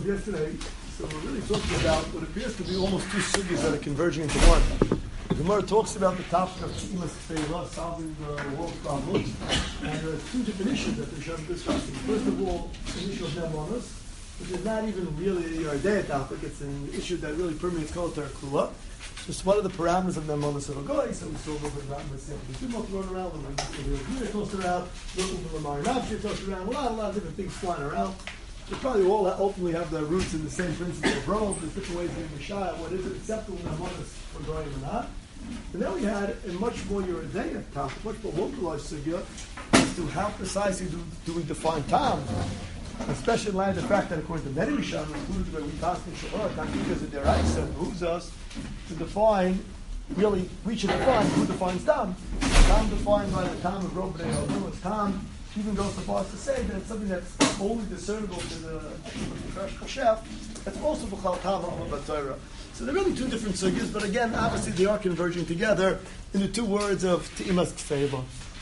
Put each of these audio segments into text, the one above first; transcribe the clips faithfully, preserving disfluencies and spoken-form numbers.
yesterday, so we're really talking about what appears to be almost two sugyas that are converging into one. The Gemara talks about the topic of T'imas Kfeilah, solving the world's problems, and there are two different issues that they're showing discussing. First of all, an issue of Nemonos, which is not even really a Yardea topic, it's an issue that really permeates Kol Torah Kula. Just one of the parameters of Nemonos of a guy, so we saw a little bit about Messiah. The two most run around, the Real tossed around, looking for the Marinavshi tossed around, a lot, a lot of different things flying around. They probably all ultimately have their roots in the same principle of Rome. There's different ways of being Messiah. What is it acceptable Nemonos for going or not? And then we had a much more Yeridea topic, much more localized sugya, as to how precisely do, do we define time, especially in light of the fact that according to many Rishonim, including the way we pass in Sha'or, Tankikas and Deraisa, it behooves us to define, really, we should define who defines time. Time defined by the time of Rob Bnei Adam, it's time even goes so far as to say that it's something that's only discernible to the Fresh Chef, that's also B'chal Tam Ha'am B'Torah. So they're really two different sugyas, but again, obviously they are converging together in the two words of T'imas Kfeilah.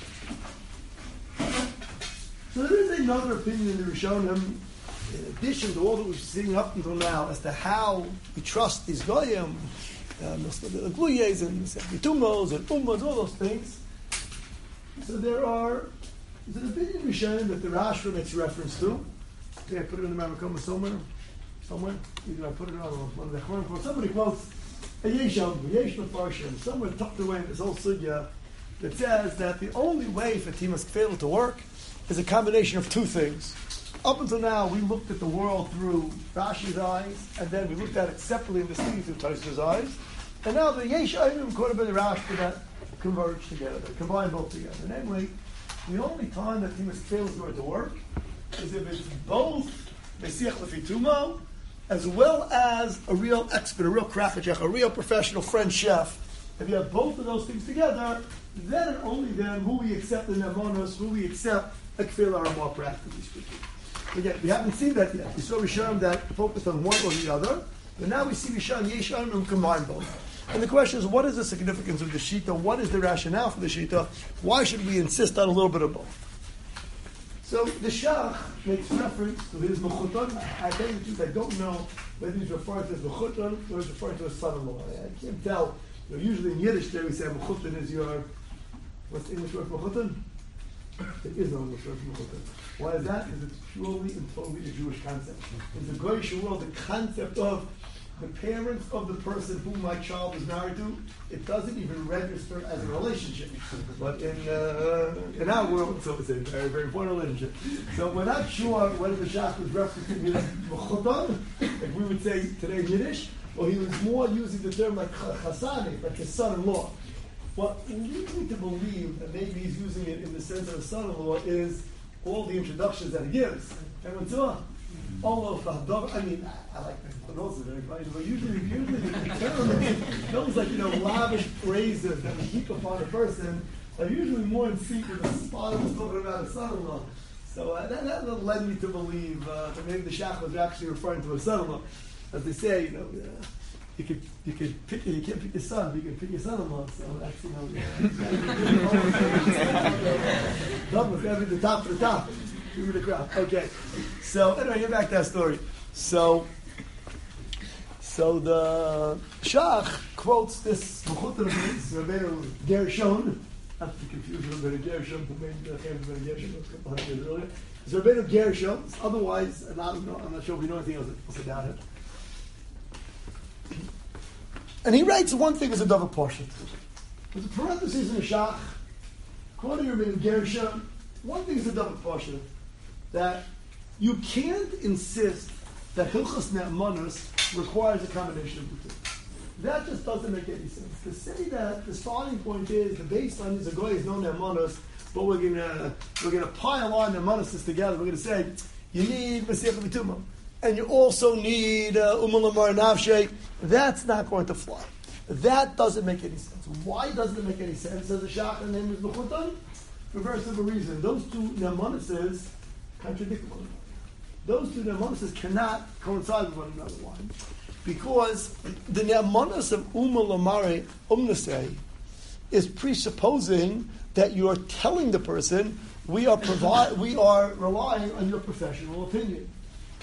So there is another opinion in the Rishonim, in addition to all that we've seen up until now, as to how we trust these Goyim, uh, the Gluyes and Bitumos and Ummos, all those things. So there are, there's an opinion in Rishonim that the Rashba makes reference to. Okay, I put it in the Mamakoma somewhere. Somewhere, either I put it on one of the Chronicles. Somebody quotes a Yesham, Yesh Mefarshim, somewhere tucked away in this whole sugya, that says that the only way for T'imas Kfeilah to work is a combination of two things. Up until now, we looked at the world through Rashi's eyes, and then we looked at it separately and distinctly through Tosfos' eyes. And now the Yesh Ayim quoted by the Rashi that converge together, combine both together. Namely, the only time that T'imas Kfeilah is going to work is if it's both Mesiach Lefitumo, as well as a real expert, a real krafachech, a real professional French chef. If you have both of those things together, then and only then will we accept the Nemonos, will we accept a Kfeilah or more practically speaking. Again, we haven't seen that yet. We saw Rishonim that focused on one or the other, but now we see Rishonim, Yeshon, and combine both. And the question is, what is the significance of the Shita? What is the rationale for the Shita? Why should we insist on a little bit of both? So the Shach makes reference to his Mechuton. I tell you the truth, I don't know whether he's referring to his Mechuton or he's referring to his son-in-law. I can't tell. You know, usually in Yiddish there we say Mechuton is your, what's the English word for Mechuton? There is no English word for Mechuton. Why is that? Because it's purely and totally a Jewish concept. In the Goyish world, the concept of the parents of the person whom my child is married to, it doesn't even register as a relationship. But in uh, in our world, so it's a very, very important relationship. So we're not sure whether the Shach was referencing his Mechuton, like we would say today in Yiddish, or he was more using the term like Chasani, like his son-in-law. What leads me to believe that maybe he's using it in the sense of a son-in-law is all the introductions that he gives. Everyone saw? All of the, I mean, I, I like that. But also very funny. But usually, usually the those like, you know, lavish phrases that we heap upon a person are usually more in sync with the spot of talking about a son-in-law. So uh, that, that led me to believe uh, that maybe the Shach was actually referring to a son-in-law. As they say, you know, uh, you could you could pick you can't pick your son, but you can pick your son-in-law. So that's, you know, double got to be the top of the top. Give me the crowd. Okay. So anyway, get back to that story. So so the Shach quotes this Mechuton of his, Rabbeinu Gershon, not to confuse Rabbeinu Gershon, who made the Rabbeinu Gershon a couple hundred years earlier. It's Rabbeinu Gershon. Otherwise, and I don't know, I'm not sure if we know anything else about it. And he writes one thing as a double portion. There's a parenthesis in the Shach, quoting Rabbeinu Gershon. One thing is a double portion, that you can't insist that Hilchos Ne'amanos requires a combination of the two. That just doesn't make any sense. To say that the starting point is, the baseline is a goy is no Ne'amanos, but we're gonna we're gonna pile on Ne'amanos together. We're gonna say you need Mesiach V'tumah, and you also need Umal Lamar Navshe. That's not going to fly. That doesn't make any sense. Why doesn't it make any sense? As a Shach, the name is Mechuton. For a very simple reason. Those two Ne'amanos contradict one another. Those two Ne'amanos cannot coincide with one another. Why? Because the Ne'amanos of Umal Lamar Umnasei is presupposing that you are telling the person we are provi- we are relying on your professional opinion.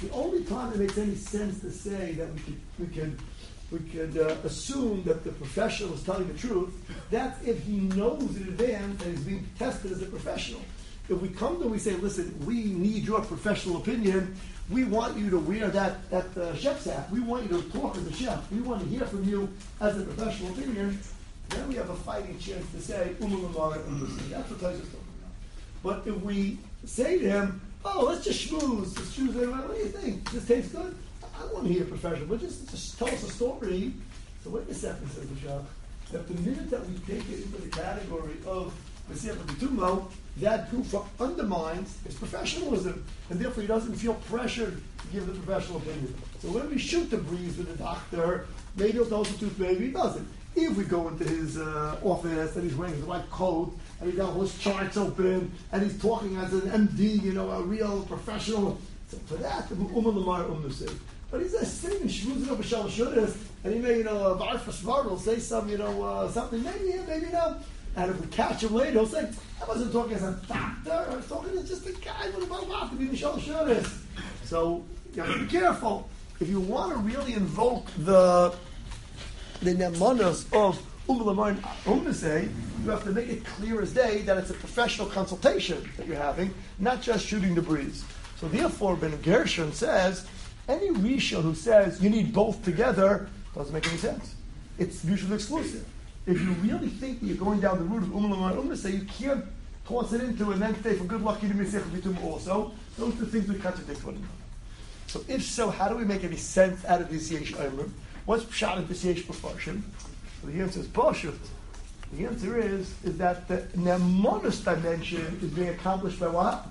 The only time it makes any sense to say that we could we could we could uh, assume that the professional is telling the truth, that's if he knows in advance that he's being tested as a professional. If we come to him, we say, listen, we need your professional opinion. We want you to wear that, that uh, chef's hat. We want you to talk as a chef. We want to hear from you as a professional opinion. Then we have a fighting chance to say, Umar Lamar, that's what Tyson is talking about. But if we say to him, oh, let's just schmooze, let's choose it, what do you think? This tastes good? I don't want to hear professional, but just, just tell us a story. So wait a second, says the Shach, that the minute that we take it into the category of Mesiach B'tumo, that proof undermines his professionalism, and therefore he doesn't feel pressured to give the professional opinion. So when we shoot the breeze with the doctor, maybe he'll tell us the truth, maybe he doesn't. If we go into his uh, office and he's wearing his white coat, and he's got all his charts open, and he's talking as an M D, you know, a real professional, so for that, the Umar Lamar Umar says. But he's just sitting and schmoozing over Shal Shudas, and he may, you know, Bar Fashvar will say some, you know, uh, something, maybe yeah, maybe no. And if we catch him later, he'll say, I wasn't talking as a doctor, I was talking as just a guy with a Bar to be the Shal Shudas. So you have to be careful. If you want to really invoke the the nemanos of Umar Lamar and Umar say, you have to make it clear as day that it's a professional consultation that you're having, not just shooting the breeze. So therefore, Ben Gershon says, any Rishon who says you need both together doesn't make any sense. It's mutually exclusive. If you really think that you're going down the route of Umar Lamar and Umar say, you can't toss it into and then say for good luck you didn't Mesiach B'tumo also. Those two things would contradict one another. So if so, how do we make any sense out of this Yesh Omer? What's Pshat in this Yesh B'farshim? So the answer is Pashut. The answer is, is that the Nemonis dimension is being accomplished by what?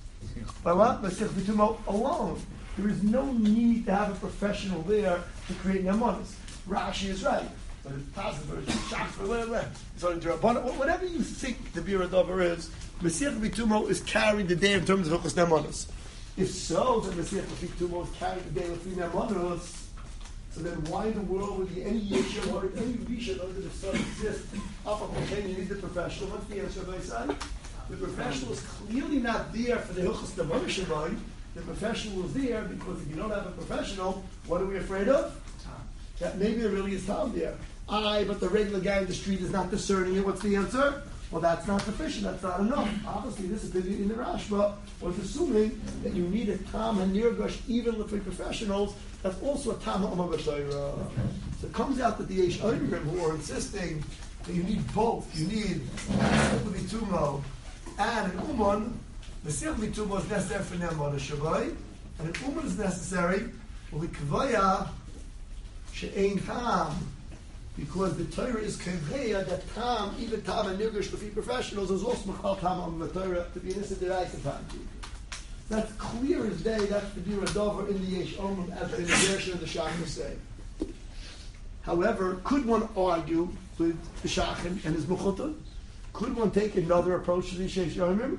By what? Mesiach B'tumo alone. There is no need to have a professional there to create Nemonis. Rashi is right. But it's possible, it's Shach, whatever. So whatever you think the Bir Adover is, Mesiach B'tumo is carrying the day in terms of Hilchos Nemonis. If so, then Mesiach B'tumo is carrying the day of three Nemonis. So then why in the world would any Yeshua or any Rishon under the sun exist? You need the professional. What's the answer by side? The professional is clearly not there for the Hilchos Nemonis Shabbai. The professional is there because if you don't have a professional, what are we afraid of? That maybe there really is Tom there. Aye, but the regular guy in the street is not discerning it. What's the answer? Well, that's not sufficient. That's not enough. Obviously, this is in the Rashba was assuming that you need a Tam and Nirgash even for professionals. That's also a Tam Ha'amah B'Shayra. So it comes out that the Yesh Oimrim who are insisting that you need both. You need Mesiach B'tumo and an Uman. Mesiach B'tumo is necessary for Ne'eman Shabbai, and an Uman is necessary for the Kvaya She'ein Tam. Because the Torah is Kavaya that Tam, even Tam and Nirgash to be professionals, is also Machal Tam on the Torah to be innocent deraisa Tam. That's clear as day. That's the Bir Adover in the Yesh Omer as the Gershon and the Shach say. However, could one argue with the Shach and his Mechuta? Could one take another approach to the Yesh Omer?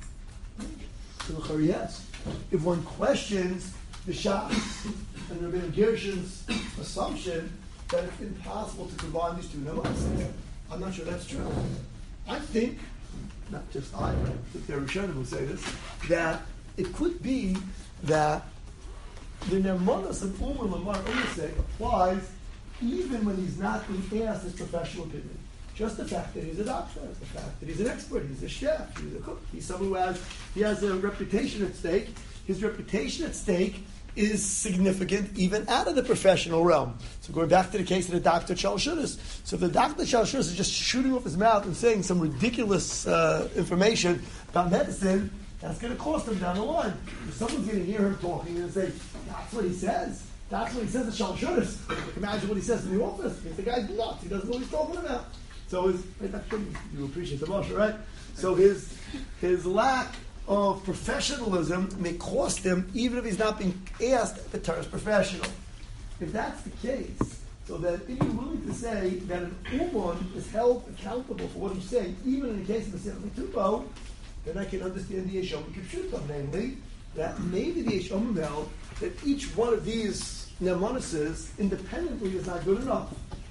Yes. If one questions the Shach and Rabbi Gershon's assumption that it's impossible to combine these two numbers, I'm not sure that's true. I think, not just I, but I think the Rishonim will say this, that it could be that the Nemanos of Umar Lamar Umasek applies even when he's not being asked his professional opinion. Just the fact that he's a doctor, the fact that he's an expert, he's a chef, he's a cook, he's someone who has, he has a reputation at stake. His reputation at stake is significant even out of the professional realm. So going back to the case of the doctor Shal Shudas. So if the doctor Shal Shudas is just shooting off his mouth and saying some ridiculous uh, information about medicine, that's going to cost him down the line. If someone's going to hear him talking and say, that's what he says. That's what he says at Shal Shudas. Imagine what he says in the office. If the guy's nuts, he doesn't know what he's talking about. So his, you appreciate the Moshe, right? So his his lack of professionalism may cost him, even if he's not being asked if the Torah is professional. If that's the case, so that if you're willing to say that an Uman is held accountable for what he's saying, even in the case of the Mesiach B'tumo, then I can understand the Yesh Omer Kipshutam, namely, that maybe the Yesh Omer held that each one of these Ne'emanuses independently is not good enough.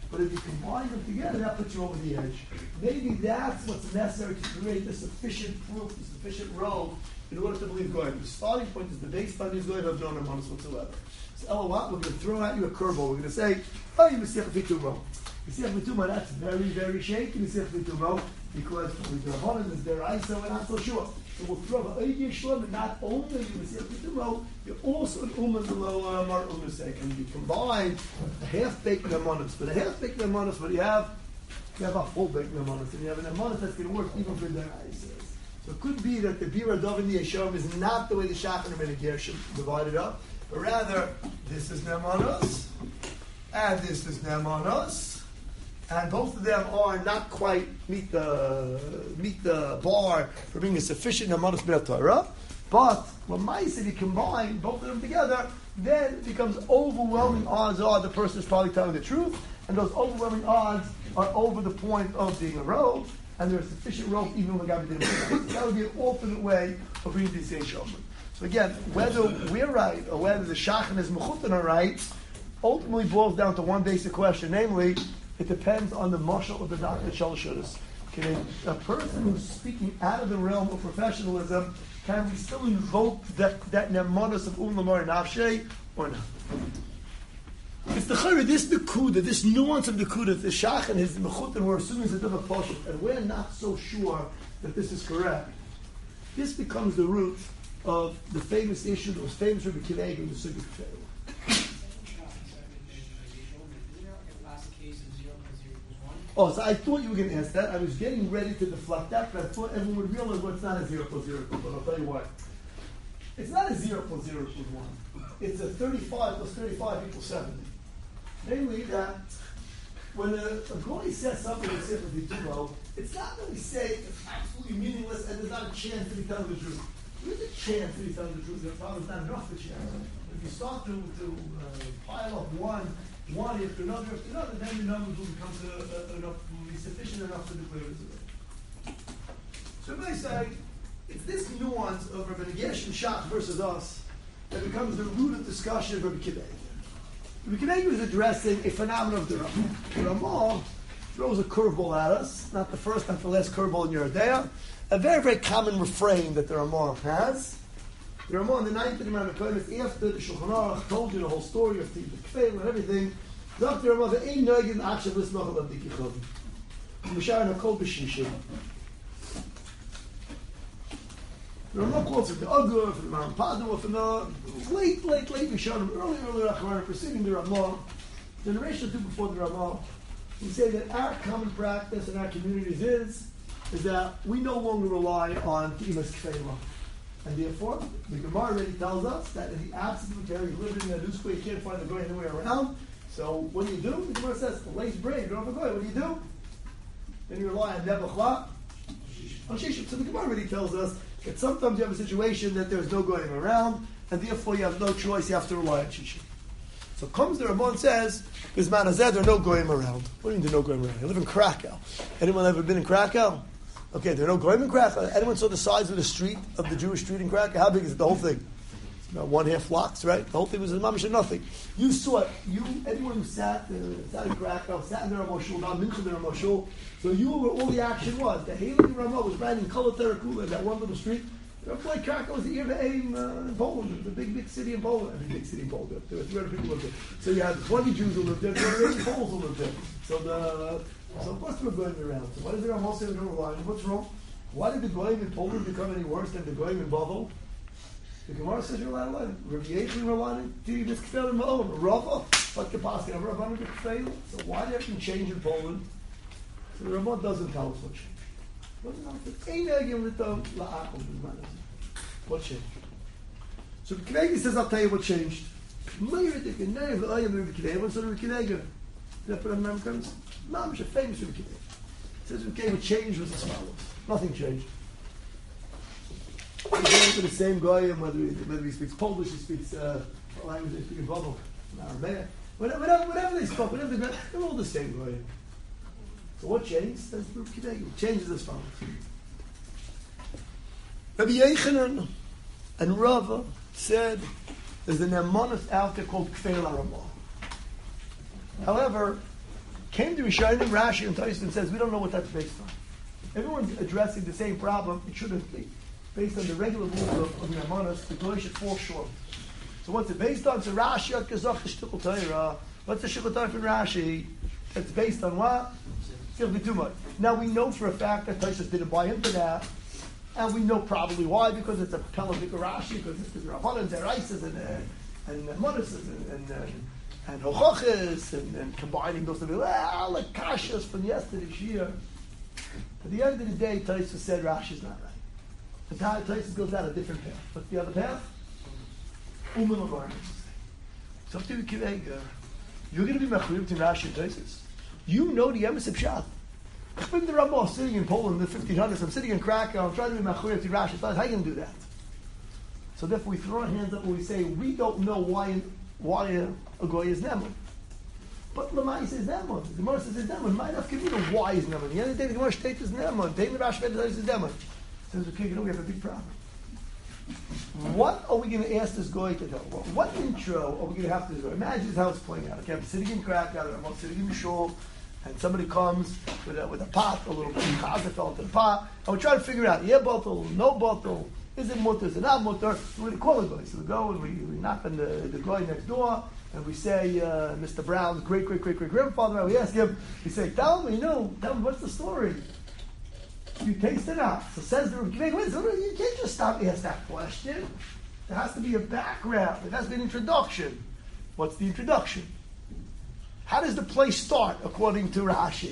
But if you combine them together, that puts you over the edge. Maybe that's what's necessary to create the sufficient proof, the sufficient road, in order to believe God. The starting point is the baseline is going to have no nemanis whatsoever. So, Ella, what? We're going to throw at you a curveball. We're going to say, oh, you Mesiach V'Tumo. Mesiach V'Tumo, that's very, very shaky, Mesiach V'Tumo, because with the Rabbanan is there, I so we're not so sure. So we'll throw the Eidiyah Shlom, and not only you Mesiach V'Tumo, you're also an Uman below Mar Umasek. And you combine a half-baked nemanis. But a half-baked nemanis, what do you have? You have a full-baked nemanis, and you have an nemanis that's going to work even for their eyes. So it could be that the Bira Dov and the Yesharim is not the way the Shachan and the Gershom divided up, but rather this is Nemanos, and this is Nemanos, and both of them are not quite meet the meet the bar for being a sufficient Nemanos B'nai Torah. But when Ma'is, if you combine both of them together, then it becomes overwhelming odds are the person is probably telling the truth, and those overwhelming odds are over the point of being a rogue. And there's sufficient rope even when the guy didn't. That would be an alternate way of reading the Yisei Shomrim. So again, whether we're right or whether the Shachan is Mechutin are right, ultimately boils down to one basic question, namely, it depends on the marshal of the Doctor Shalashudis. Can a, a person who's speaking out of the realm of professionalism, can we still invoke that that nemanos of Um Lamar Nafshe or not? It's the chayre, this nekuda, this nuance of nekuda, the shach and his mechutin, we're assuming is a different portion, and we're not so sure that this is correct. This becomes the root of the famous issue that was famous for the Kileg in the Sukkot Kfeil. Oh, so I thought you were going to ask that. I was getting ready to deflect that, but I thought everyone would realize well, it's not a zero plus zero plus one. I'll tell you why. It's not a zero plus zero plus one. It's a thirty-five plus thirty-five equals seventy. Namely, that when a, a goy says something in Sefer V'Tumo, it's not that we say it's absolutely meaningless and there's not a chance to be telling the truth. There is a chance to be telling the truth. There's probably not enough of a chance. If you start to, to uh, pile up one, one after another after another, then the numbers will become to, uh, enough, will be sufficient enough to declare it. So if I say, it's this nuance of Rabbi Gershom Shach versus us that becomes the root of discussion of Rabbi Kiddei. Rabbi Kiddei was addressing a phenomenon of the Ramah. The Ramah throws a curveball at us, not the first, not the last curveball in Yoreh De'ah. A very, very common refrain that the Ramah has. The Ramah in the ninth Imam Koheles, after the Shulchan Aruch told you the whole story of the Kfeil and everything, after the Ramah, the Ein Noegin Akshav Lismach Alav Dikichov. Mishar Nakol B'Shishim. The Ramah quotes from the Agur, from the Maram Padua, from the late, late, late Rishonim, early, early Rachman, preceding the Ramah, generation or two before the Ramah. We say that our common practice in our communities is is that we no longer rely on Timas Kfeila. And therefore, the Gemara already tells us that in the absence of a Kfeila, you live in a new square, you can't find the Goy anywhere around. So what do you do? The Gemara says, the lace brain, you don't have a Goy, what do you do? Then you rely on Nebuchla, on Shishim. So the Gemara already tells us that sometimes you have a situation that there's no going around, and therefore you have no choice, you have to rely on Shishim. So comes the Ramon and says, Bisman Hazeh, there are no goyim around. What do you mean there are no goyim around? You live in Krakow. Anyone ever been in Krakow? Okay, there are no goyim in Krakow. Anyone saw the size of the street, of the Jewish street in Krakow? How big is it, the whole thing? It's about one half blocks, right? The whole thing was a mamish of nothing. You saw it. You, anyone who sat, uh, sat in Krakow, sat in the Ramah Shul, not Mincha the Ramah Shul, so you were where all the action was. The Haley Ramah was right in Kol Terakula, that one little street. Like Krakow was the ear of aim uh, in Poland, the big, big city in Poland. I mean, big city in Poland. There were three hundred people lived there. So you had twenty Jews who lived there, two hundred eighty Poles who lived there. So the so of course we're going around. So why is there a Moshe and Line? What's wrong? Why did the Goyim in Poland become any worse than the Goyim in Bavel? The Gemara says you're allowed to lie. Rabbi Yechon relying to this Kfeil in Ma'om. Rava, but Kapaskin, ever Rabban with Kfeil. So why did everything change in Poland? So the Ramah doesn't tell us what changed. What changed? So the Kinegi says, I'll tell you what changed. So the Kinegi comes, Mom, she's famous for the Kinegi. Says, okay, what changed was as follows. Nothing changed. He's going to the same guy, and whether he, whether he speaks Polish, he speaks uh, language they speak in Bavel, Aramaic, whatever, whatever, whatever they spoke, whatever they they're all the same guy. So what changed? Says the Kinegi. It changes as follows. Rabbi Yechanan and Rava said there's an Emonus out there called Kfeil Ramah. However, Came to Rishonim, Rashi, and Tosfos and says, we don't know what that's based on. Everyone's addressing the same problem. It shouldn't be. Based on the regular rules of, of Nemanos, the Goy should fall short. So what's it based on? So Rashi, at Gezach, the Shtickle Torah. What's the Shtickle Torah from Rashi? It's based on what? Now we know for a fact that Tosfos didn't buy into that. And we know probably why, because it's a Pelavik Rashi, because it's the Rabbanan, Zeraises, and and Nemanos, and and, and, and Hochachis, and, and combining those things. Well, like Kashas from yesterday's year. At the end of the day, Tosfos said Rashi's not right. The Tosfos goes down a different path. What's the other path? Uman Lavarnas. So to Kivega, you're going to be machmir to Rashi and Tosfos. You know the Emes Pshat. I've been the Ramah sitting in Poland in the fifteen hundreds. I'm sitting in Krakow. I'm trying to be machmir to Rashi. How are you going to do that? So therefore, we throw our hands up and we say we don't know why why a, a goy is nemun. But Lamai says nemun. The Gemara says it's nemun. Might have given you why is nemun. The end of the day, the Gemara states is nemun. Taking the Rashi is nemun. Says, okay, you know we have a big problem. What are we going to ask this goy to tell? Well, what intro are we going to have to do? Imagine how it's playing out. Okay, I'm sitting in Krakow, I'm sitting in the shul, and somebody comes with a, with a pot, a little bit of chaza fell into the pot, and we're trying to figure out, yeah bottle, no bottle, is it mutter, is it not mutter? So we're going to call the goy. So we go and we, we knock on the, the goy next door, and we say, uh, Mister Brown's great, great, great, great grandfather, we ask him, we say, tell me, you know, tell me, what's the story? You taste it out. So says the Rebbe, wait, so you can't just stop and ask that question. There has to be a background. There has to be an introduction. What's the introduction? How does the play start according to Rashi?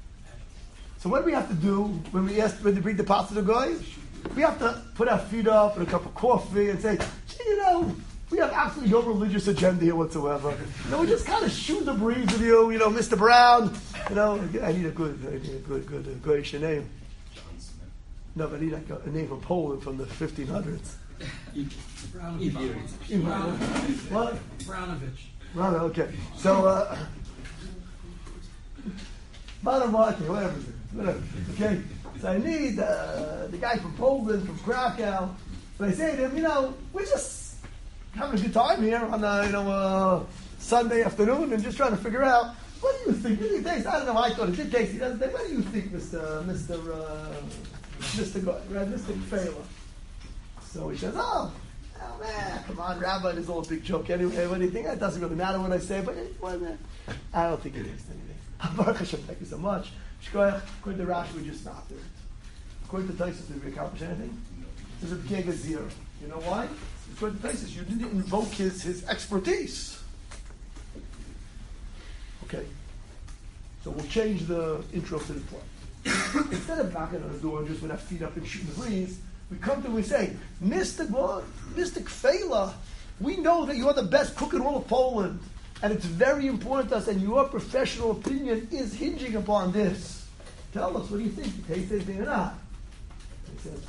So what do we have to do when we ask when they bring the pot to the guy? We have to put our feet up and a cup of coffee and say, you know, we have absolutely no religious agenda here whatsoever. You know, we just kind of shoot the breeze with you, you know, Mister Brown. You know, I need a good, I need a good, good, uh, Goyish name. No, but I need like a, a name from Poland from the fifteen hundreds. Brownovich. What? Brownovich. Right, okay. So, uh, bottom line, whatever, whatever. Okay. So I need uh, the guy from Poland, from Krakow. So I say to him, you know, we're just having a good time here on a, you know, uh, Sunday afternoon and just trying to figure out, what do you think? What do you taste? I don't know. I thought it did taste. He doesn't think. What do you think, Mister Mister Uh, Mister God, right? Mister Fela. So he says, oh, oh man, come on, Rabbi, this is all a big joke anyway. What do you think? It doesn't really matter what I say, but what, man? I don't think it is anything. Baruch Hashem, thank you so much. Shkoyach, according to Rashi, we just stopped it. According to Tosfos, did we accomplish anything? There's a big zero. You know why? According to Tosfos, you didn't invoke his, his expertise. Okay. So we'll change the intro to the play. Instead of knocking on the door and just with our feet up and shooting the breeze, we come to and we say, Mister God, Mister Kfela, we know that you're the best cook in all of Poland, and it's very important to us, and your professional opinion is hinging upon this. Tell us, what do you think? You taste anything or not? He says,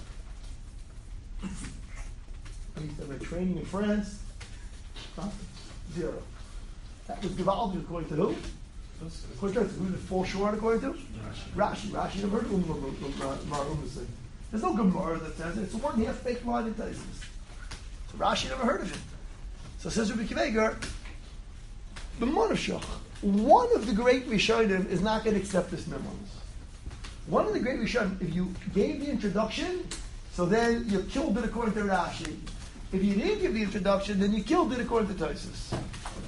he said, my training in France, nothing, zero. That was Givaldi according to who? According to who did it fall short according to? Rashi. Rashi never heard of it. There's no Gemara that says it. It's a one half fake line in Tosfos. So Rashi never heard of it. So says Rabbi Kiveger, the Monashach, one of the great Rishonim is not going to accept this memo. One of the great Rishonim, if you gave the introduction, so then you killed it according to Rashi. If you didn't give the introduction, then you killed it according to Tosfos.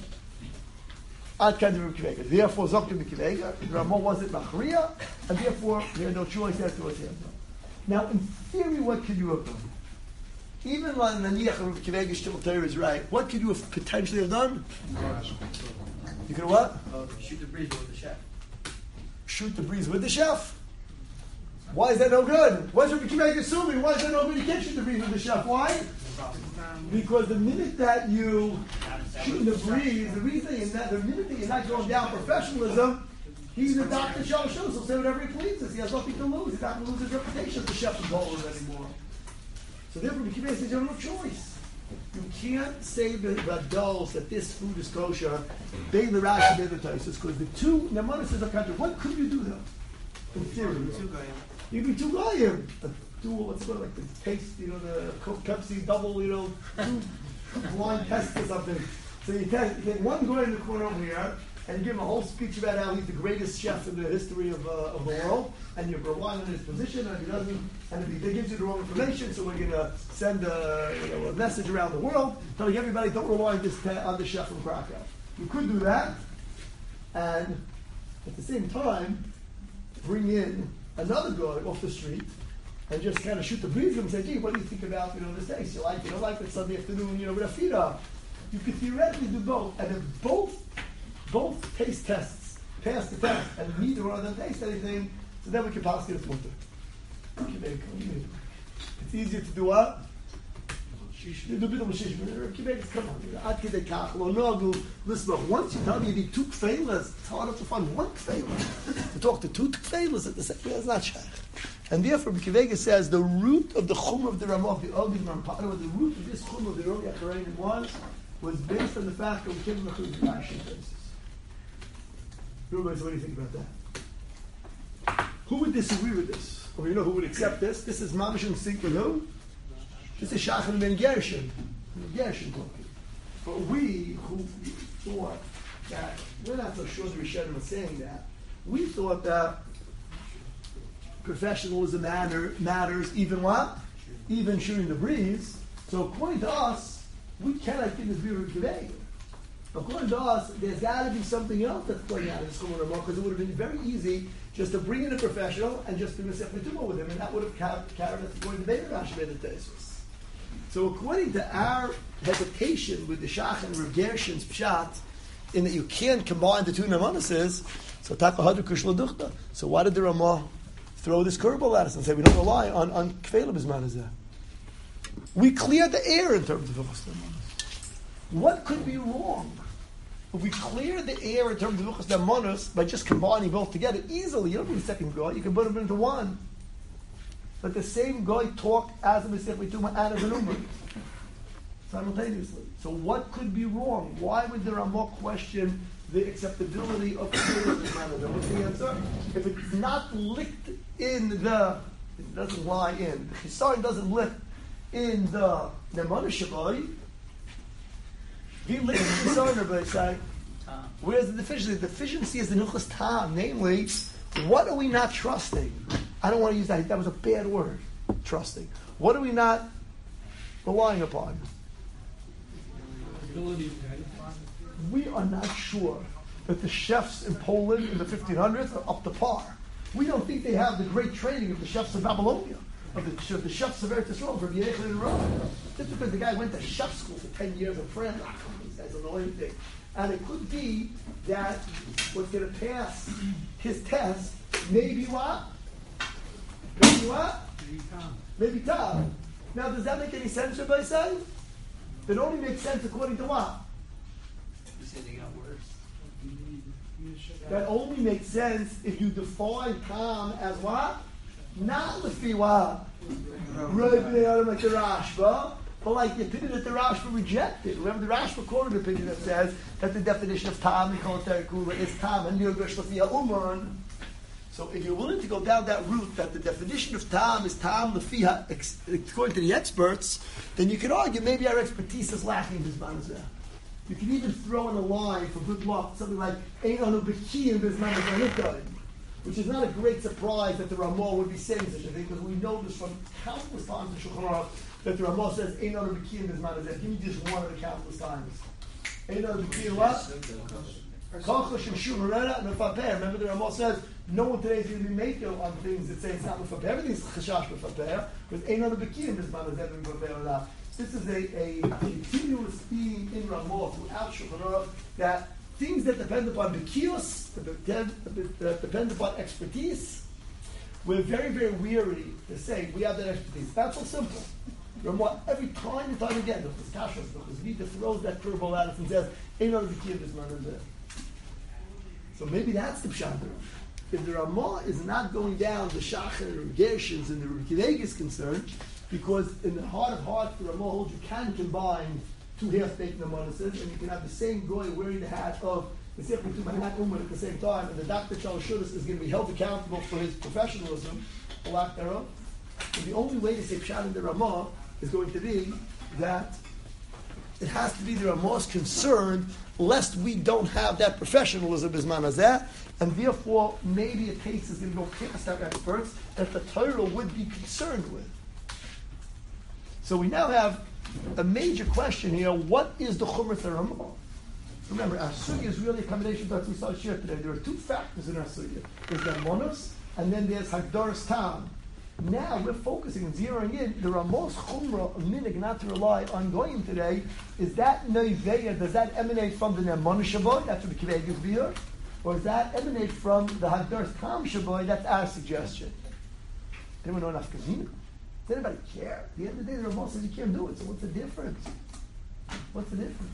Ad kind of Rabbi Kiveger. Therefore, Zok Rabbi Kiveger, Ramah wasn't Machriya, and therefore he had no choice as to what he had done. Now, in theory, what could you have done? Even when Naniach Rabbi Kiveger Shtickle Torah is right, what could you have potentially have done? You could have what? Uh, shoot the breeze with the chef. Shoot the breeze with the chef? Why is that no good? Why is Rabbi Kiveger assuming? Why is that no good? You can't shoot the breeze with the chef. Why? Because the minute that you shoot the breeze, the reason you're not, the minute that you're not going down professionalism, he's a doctor Shal Shus. He'll say whatever he pleases. He has nothing to lose. He's not going to lose his reputation as the chef of Poland anymore. So therefore, the Kibbutz says you have no choice. You can't say the adults that this food is kosher, they the Rashi, they the Tosfos, because the two Nemanos is a country. What could you do though? In theory, you'd be two goyim. Two, what's it called, like the taste, you know, the Coke Pepsi double, you know, two blind tests or something. So you test, you get one guy in the corner over here, and you give him a whole speech about how he's the greatest chef in the history of, uh, of the world, and you're relying on his position, and he doesn't, and if he gives you the wrong information, so we're going to send a, you know, a message around the world telling everybody don't rely on this on the chef from Krakow. You could do that, and at the same time, bring in another guy off the street and just kind of shoot the breeze with him and say, gee, what do you think about, you know, this taste? You like, you don't like it Sunday afternoon, you know, with a feed up. You could theoretically do both, and if both both taste tests pass the test, and neither one of them taste anything, so then we can pass it as mutter. It's easier to do what? You do a bit of shish. Come on, Ad Kidei Kach, Lo Nagu. Listen, once you tell me you need two kfeilas, it's hard enough to find one kfeilah. To talk to two kfeilas at the same time, that's not shaykh. And therefore, Kivega says the root of the chum of the Ramah of the Ogid Rampano, the root of this chum of the Rogi Achareinim was was based on the fact that we came to the Rashi basis. Everybody, so what do you think about that? Who would disagree with this? Or you know who would accept this? This is Mamish and Sink with who? This is Shachan ben Gershon. Gershon talking. But we who thought that, we're not so sure the Rishonim was saying that. We thought that professionalism matter, matters even what? Even shooting the breeze. So according to us, we cannot get this view of today. According to us, there's got to be something else that's playing out in this Chumar Ramah, because it would have been very easy just to bring in a professional and just do a Sef Metumah with him, and that would have carried us according to Beit Rashi Beit Tesis. So according to our hesitation with the Shach and Rav Gershon's pshat, in that you can't combine the two namanuses, so Takahadu Kushla Duchta. So why did the Ramah throw this curveball at us and say we don't rely on on Kfeilah Bismanazeh? We cleared the air in terms of Uchas Namanos. What could be wrong? If we clear the air in terms of Uchas Namanos by just combining both together easily, you don't need a second guy, you can put them into one. But the same guy talk as a Mesech Metumah and as an Umar simultaneously. So what could be wrong? Why would the Ramah question the acceptability of Kfeilah Bismanazeh? What's the answer? If it's not licked in the, it doesn't lie in, the Chisaron doesn't lick in the Nemanah Shabbai, he licked the Chisaron, but say, where's the deficiency? The deficiency is the Nuchas Tam, namely, what are we not trusting? I don't want to use that, that was a bad word, trusting. What are we not relying upon? We are not sure that the chefs in Poland in the fifteen hundreds are up to par. We don't think they have the great training of the chefs of Babylonia, of the, of the chefs of Eretz Yisrael, from Yechid and Rome. Just because the guy went to chef school for ten years in France, ah, these guys don't know anything. And it could be that what's going to pass his test, maybe what? Maybe what? Maybe Tom. Maybe Tom. Now, does that make any sense, Rabbi say? It only makes sense according to what? You said they got worse. That only makes sense if you define Tom as what? Not Lefi what? Right, like the Rashba, but like the opinion that the Rashba rejected. Remember, the Rashba quoted an opinion that says that the definition of Tom is Tom and Nirgash Lefi Uman. So if you're willing to go down that route, that the definition of Tam is Tam Lefiha, according to the experts, then you can argue maybe our expertise is lacking in Bismanazeh. You can even throw in a line for good luck, something like Ein Anu B'ki in Bismanazeh, which is not a great surprise that the Ramah would be saying such a thing, because we know this from countless times in Shulchan Aruch that the Ramah says Ein Anu B'ki in Bismanazeh. Give me just one of the countless times. Ein Anu B'ki in what? Remember the Ramah says no one today is going to be making on things that say it's not mefaper. Everything's chashash mefaper because ain't on the bekirim this man is ever mefaper or not. This is a, a continuous theme in Ramah throughout Shulchan Aruch that things that depend upon bekios, that depend, that depend upon expertise, we're very very weary to say we have that expertise. That's so simple. Ramah every time and time again, the Kashas, the Vita throws that curveball at us and says ain't on the bekirim this man is there. So maybe that's the pshat. If the Ramah is not going down the Shachar or Gershons and the Rukideg is concerned, because in the heart of hearts, the Ramah holds you can combine two half-baked namanuses, and you can have the same goy wearing the hat of the Sech Metumah and Ummah at the same time, and the Doctor Charles Shudas is going to be held accountable for his professionalism, the lack thereof. And the only way to say pshat in the Ramah is going to be that it has to be the Ramah's concerned lest we don't have that professionalism as Manazeh, and therefore maybe a case is going to go past our experts that the Torah would be concerned with. So we now have a major question here: what is the Chumrat HaRamah? Remember, our sugya is really a combination of what we saw here today. There are two factors in our sugya. There's the Monos, and then there's Hagdaras Tam. Now we're focusing and zeroing in the Ramah's Chumrah of Minig not to rely on going today. Is that Noiveya, does that emanate from the Ne'emon Shaboy? That's what the Kiveg is here. Or does that emanate from the Hagdaras Tam Shaboy? That's our suggestion. Anyone know enough Kazina? Does anybody care? At the end of the day, the Ramah says you can't do it. So what's the difference? What's the difference?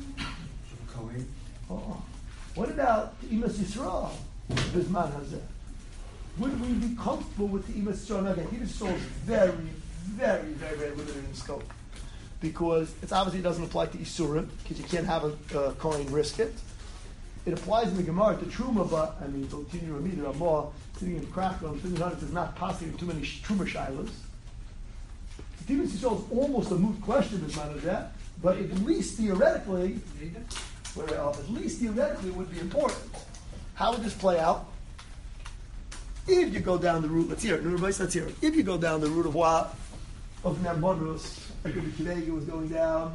Oh. What about the Imas Yisrael? Bisman Hazeh. Would we be comfortable with the Imas Yisrael? Now again, Imas Yisrael is very, very, very, very limited in scope. Because it's obviously it doesn't apply to Isurim, because you can't have a uh, coin risk it. It applies in the Gemara to Truma, but I mean, to continue with me, there are more sitting in Krakow, it is not possible too many Truma Shilas. The Imas Yisrael is almost a moot question, Bisman Hazeh, but at least theoretically, Well, at least theoretically it would be important. How would this play out? If you go down the route, let's hear it. Let's hear it. If you go down the route of what? Of Nambonus, like if the Kivega was going down.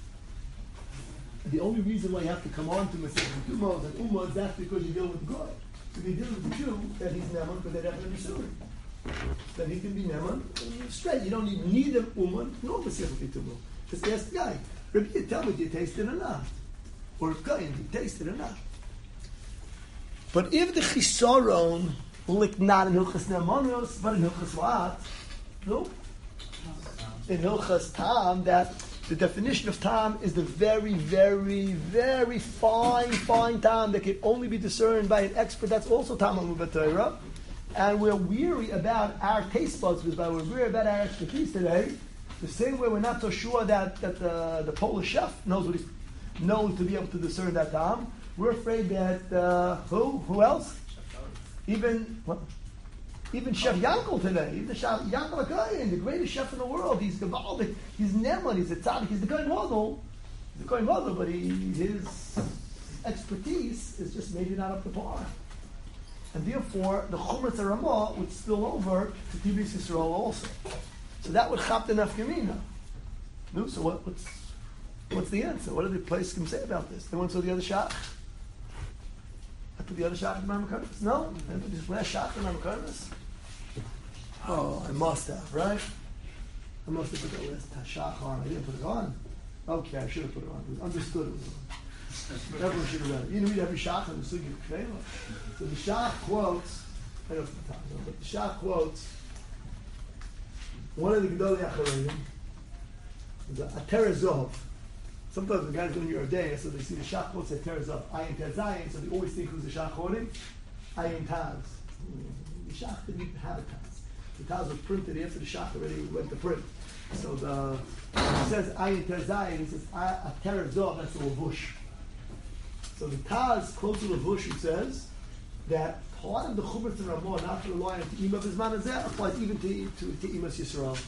The only reason why you have to come on to Masech and Tumos and Umos, that's because you deal with God. If you deal with the Jew, then he's Neman, but they'd have to be suing. Then he can be Neman straight. You don't need neither Uman nor Masech and Tumos. Just ask the guy, Rabbi, tell me, do you taste it or not? Or if Kain, you taste it or not. But if the Chisaron licked not in Hilchas Ne'emanos, but in Hilchas what? No? In Hilchas Tam, that the definition of Tam is the very, very, very fine, fine Tam that can only be discerned by an expert. That's also Tam Amud B'Torah. And we're weary about our taste buds, because we're weary about our expertise today. The same way we're not so sure that, that the, the Polish chef knows what he's knows to be able to discern that Tam. We're afraid that uh, who? Who else? Even what? Even Chef Yankel today. Even the Chef Yankel Akayin, the greatest chef in the world. He's Gavaldik. He's Neman. He's a tzaddik. He's the Kohen Gadol. He's the Kohen Gadol, but he, his expertise is just maybe not up to par. And therefore, the Chumrat HaRamah would spill over to Tibis Yisrael also. So that would chap the nafkamina. No, so what, what's What's the answer? What did the place can say about this? They went to the other shach? I put the other shach in my Makanis? No? I put this last shach in my Makanis? Oh, I must have, right? I must have put the last shach on. I didn't put it on. Okay, I should have put it on. It was understood it was on. Everyone should have read it. You didn't read every shach in the Sugi Kfela. So the shach quotes, I don't know if the time, but the shach quotes one of the Gedolei Acharonim, the Ater Zov. Sometimes the guys doing your day, so they see the Shach quotes that tears up Ayin Taz Zayin, so they always think who's the Shach quoting? Ayin Taz. The Shach didn't even have a Taz. The Taz was printed after the Shach already went to print. So the he says Ayin Taz Zayin, he says a Teres Zov, that's a Lavush. So the Taz quotes a Lavush who says that part of the Chumrat HaRamah, not to rely on the Ima Bizman Hazeh, applies even to, to, to Imas Yisrael.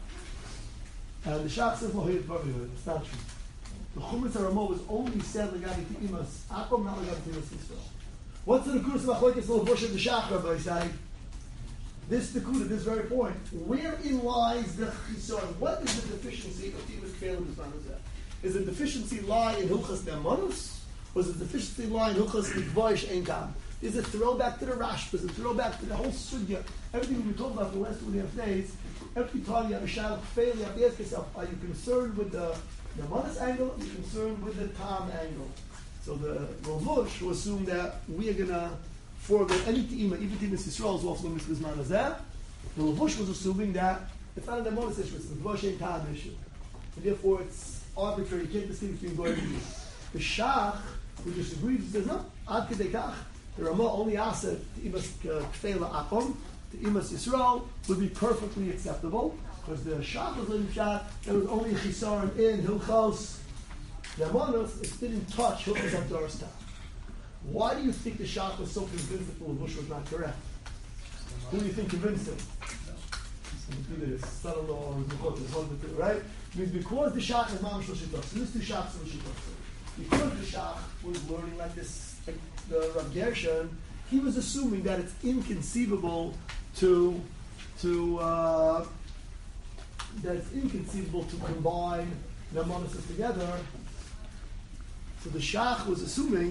And the Shach says, Lohid Baviyod, it's not true. The Chumrat HaRamah was only said Legati to Imas Akom, not Legati to Imas Yisrael. What's the Nekus of Achloikis Lavush of the Shach, Rabbi say? This Nekud, this very point. Wherein lies the Chison? What is the deficiency of Imas Kfeilim Bizman Hazeh? Is the deficiency lie in Hilchas Ne'emanus? Or does the deficiency lie in Hilchas Nikvaish Ein Tam? Is a throwback to the Rashbas, a throwback to the whole Sugya. Everything we've been talking about for the last two and a half days, every time you have a shadow fail, you have to ask yourself, are you concerned with the Namanis angle, or are you concerned with the Tam angle? So the Ravush will assume that we are going to forego any Te'ima, even Te'ima Yisrael is also going to miss Bizman Hazeh. The Ravush was assuming that it's not a Namanis issue, it's a Navash and Tam issue. And therefore it's arbitrary, you can't distinguish between going and the Shach, who disagrees, says, no, Ad Kedei Kach. The Ramah only asked that Imas Kfeila Akom, the Imas Yisrael, would be perfectly acceptable, because the Shach was in Shach, there was only a Chisaron in Hilchos Ne'emanus, it didn't touch Hilchos Hagdaras Tam. Why do you think the Shach was so convinced that the Lavush was not correct? Who do you think convinced him? either his son-in-law or his mechotes, one of the two, right? Means because the shach is mamash l'shitos, so this two shachs are l'shitos. Because the shach was learning like this, like the Rav Gershon, he was assuming that it's inconceivable to to uh, that it's inconceivable to combine the monasteries together. So the shach was assuming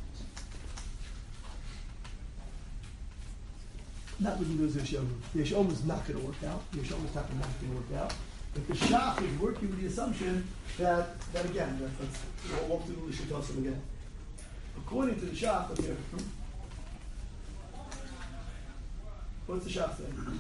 that was the Yeshom. The Yeshom is not going to work out. The Yeshom is not going to work out. But the shach is working with the assumption that, that again, that, let's we'll walk through the Shitosim again. According to the shach, up here, what's the shach saying?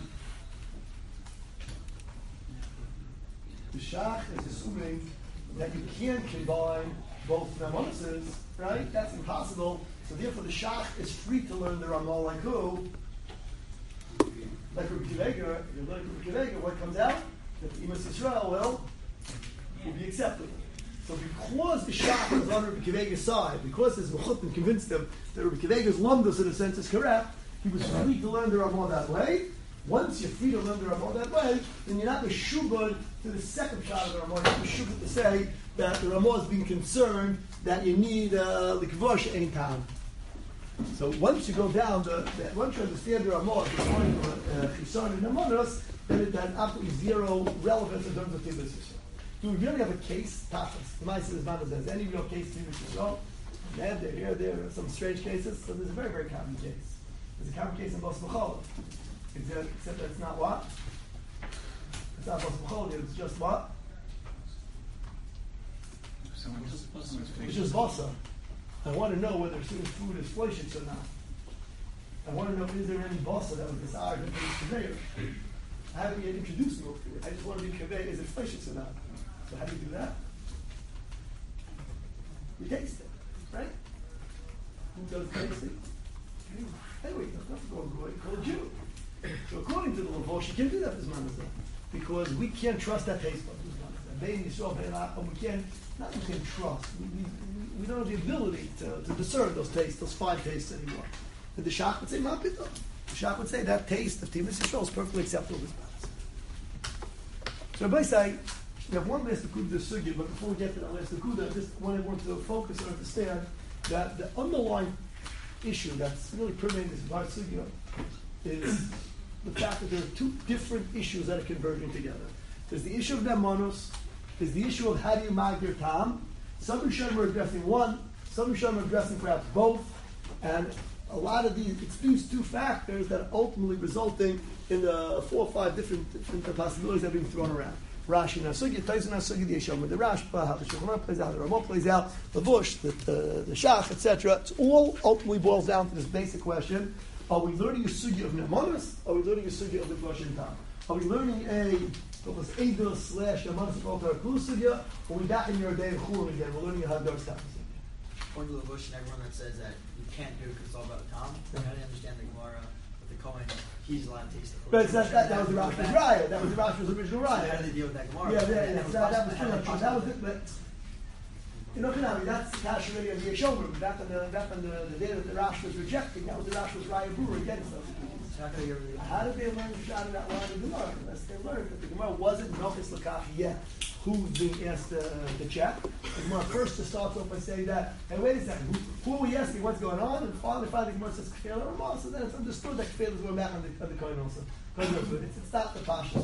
The shach is assuming that you can't combine both Maimonides, right? That's impossible. So therefore, the shach is free to learn the Ramah like who? Like Rabbi Akiva Eiger. If you learn Rabbi Akiva Eiger, what comes out? That the Emes Yisrael will, will be acceptable. So because the shach was on Rabbi Akiva Eiger's side, because his mechutim convinced him that Rabbi Akiva Eiger's lumdus in a sense is correct, he was free to learn the Ramah that way. Once you're free to learn the Ramah that way, then you're not meshubad to the second shot of the Ramah. You're not meshubad to say that the Ramah is being concerned that you need uh, likvosh any time. So once you go down, the, the, once you understand the Ramah, the point of Chisan and Namanos, then it has absolutely zero relevance in terms of Tibbus Yisrael. Do we really have a case? Tachas. The Maisa is not as there's any real case to Tibbus Yisrael. There, there, here, there are some strange cases. So there's a very, very common case. There's a common case in Bas B'chol. Except, except that it's not what? It's not Bas B'chol, it's just what? It's just Basa. I want to know whether certain food is fleishitz or not. I want to know, is there any Basa that was desired to be conveyed? I haven't yet introduced milk to it. I just want to be conveyed, is it fleishitz or not? So how do you do that? You taste it, right? Who does tasting? Anyway, that's not going to go you call a Jew. So according to the Lavosh, you can't do that with Zman because we can't trust that taste bud. We can't, not we can trust. We, we, we don't have the ability to, to discern those tastes, those five tastes anymore. And the Shach would say, Mapito. The Shach would say that taste of Timus Yisrael is perfectly acceptable with Zman. So everybody say, we have one last Nakuda to Sugya, but before we get to that last Nakuda, I just want everyone to focus and understand that the underlying issue that's really permeating this entire Sugya is the fact that there are two different issues that are converging together. There's the issue of Nemanos, there's the issue of how do you magir tam. Some Rishonim are addressing one, some Rishonim are addressing perhaps both, and a lot of these, it's these two factors that are ultimately resulting in the four or five different, different possibilities that are being thrown around. Rashi Nasugi, Taizu Nasugi, the Yeshom, the Rashba, how the Shulchan plays out, the Ramah plays out, the Vush, the, the, the Shach, et cetera. It all ultimately boils down to this basic question: are we learning a sugi of Nemanos? Are we learning a sugi of the Vush and Tam? Are we learning a what was Eidos slash Nemanos of Altar Kul sugya? Or we back in your day of Churim again? We're learning a Hadar Tam. According to the Vush and everyone that says that you can't do it because it's all about Tom, I gotta understand the Gemara with the Kohen. He's allowed to taste the food. But it's not, that, that was the Rashba's Raya. That was the Rashba's original Raya. So how do they deal with that Gemara? Yeah, yeah, yeah. That So that, that was true. That, that was it. But you know, Kanami, that's the Kash already on the Yeshomrim. Back on the back on the, the day that the Rash was rejecting, that was the Rashba's Raya Brewer against them. How did they learn the shot of that line of Gemara? Unless they learned that the Gemara wasn't Nochis Lakach yet. Who's being asked uh, to check? The Gemara first to start off by saying that, hey, wait a second, who, who are we asking what's going on? And finally, finally, the Gemara says Kfeil or Ramah, so then it's understood that Kfeil is going back on the, on the coin also. It's, it's not the Pasha.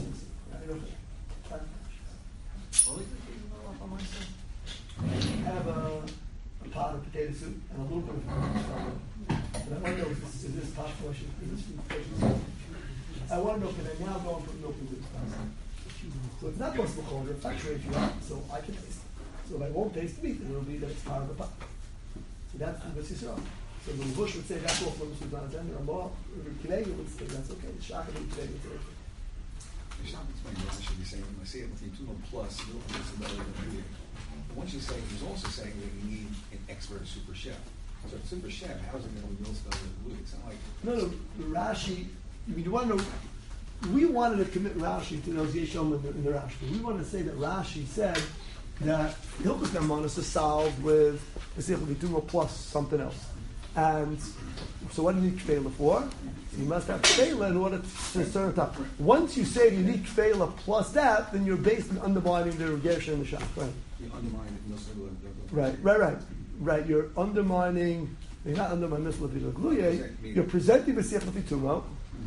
I have a, a pot of potato soup and a little bit of and I want to know if this, is this pot question, is this food question? I want to know, can I now go and put milk into this pot? So it's not possible to fluctuate you out, so I can taste it. So if I won't taste the meat, then it'll be that it's part of the pot. So that's the Yisrael. So the Bush would say that's all from the Sultan Zender, and Boah, Kilega would say that's okay. The Shaka would say it's okay. The Shaka explained what I should be saying. When I say it with the two plus, milk is better than here. Once you say, he's also saying that you need an expert super chef. So a super chef, how is it going to be milk better than glue? It's not like... No, no, the Rashi, I mean, you want to know, we wanted to commit Rashi to those Yeshom in the, in the Rashi. We wanted to say that Rashi said that Hilchos Nemanos is solved with the Seichel V'Tumah plus something else. And so what do you need kfela for? You must have kfela in order to turn it up. Once you say you need kfela plus that, then you're basically undermining the Gershon and the Shach. Right. You undermine it. Right, right, right. Right, you're undermining, you're not undermining this Levila Gluye, you're presenting the Siach Lefitumo.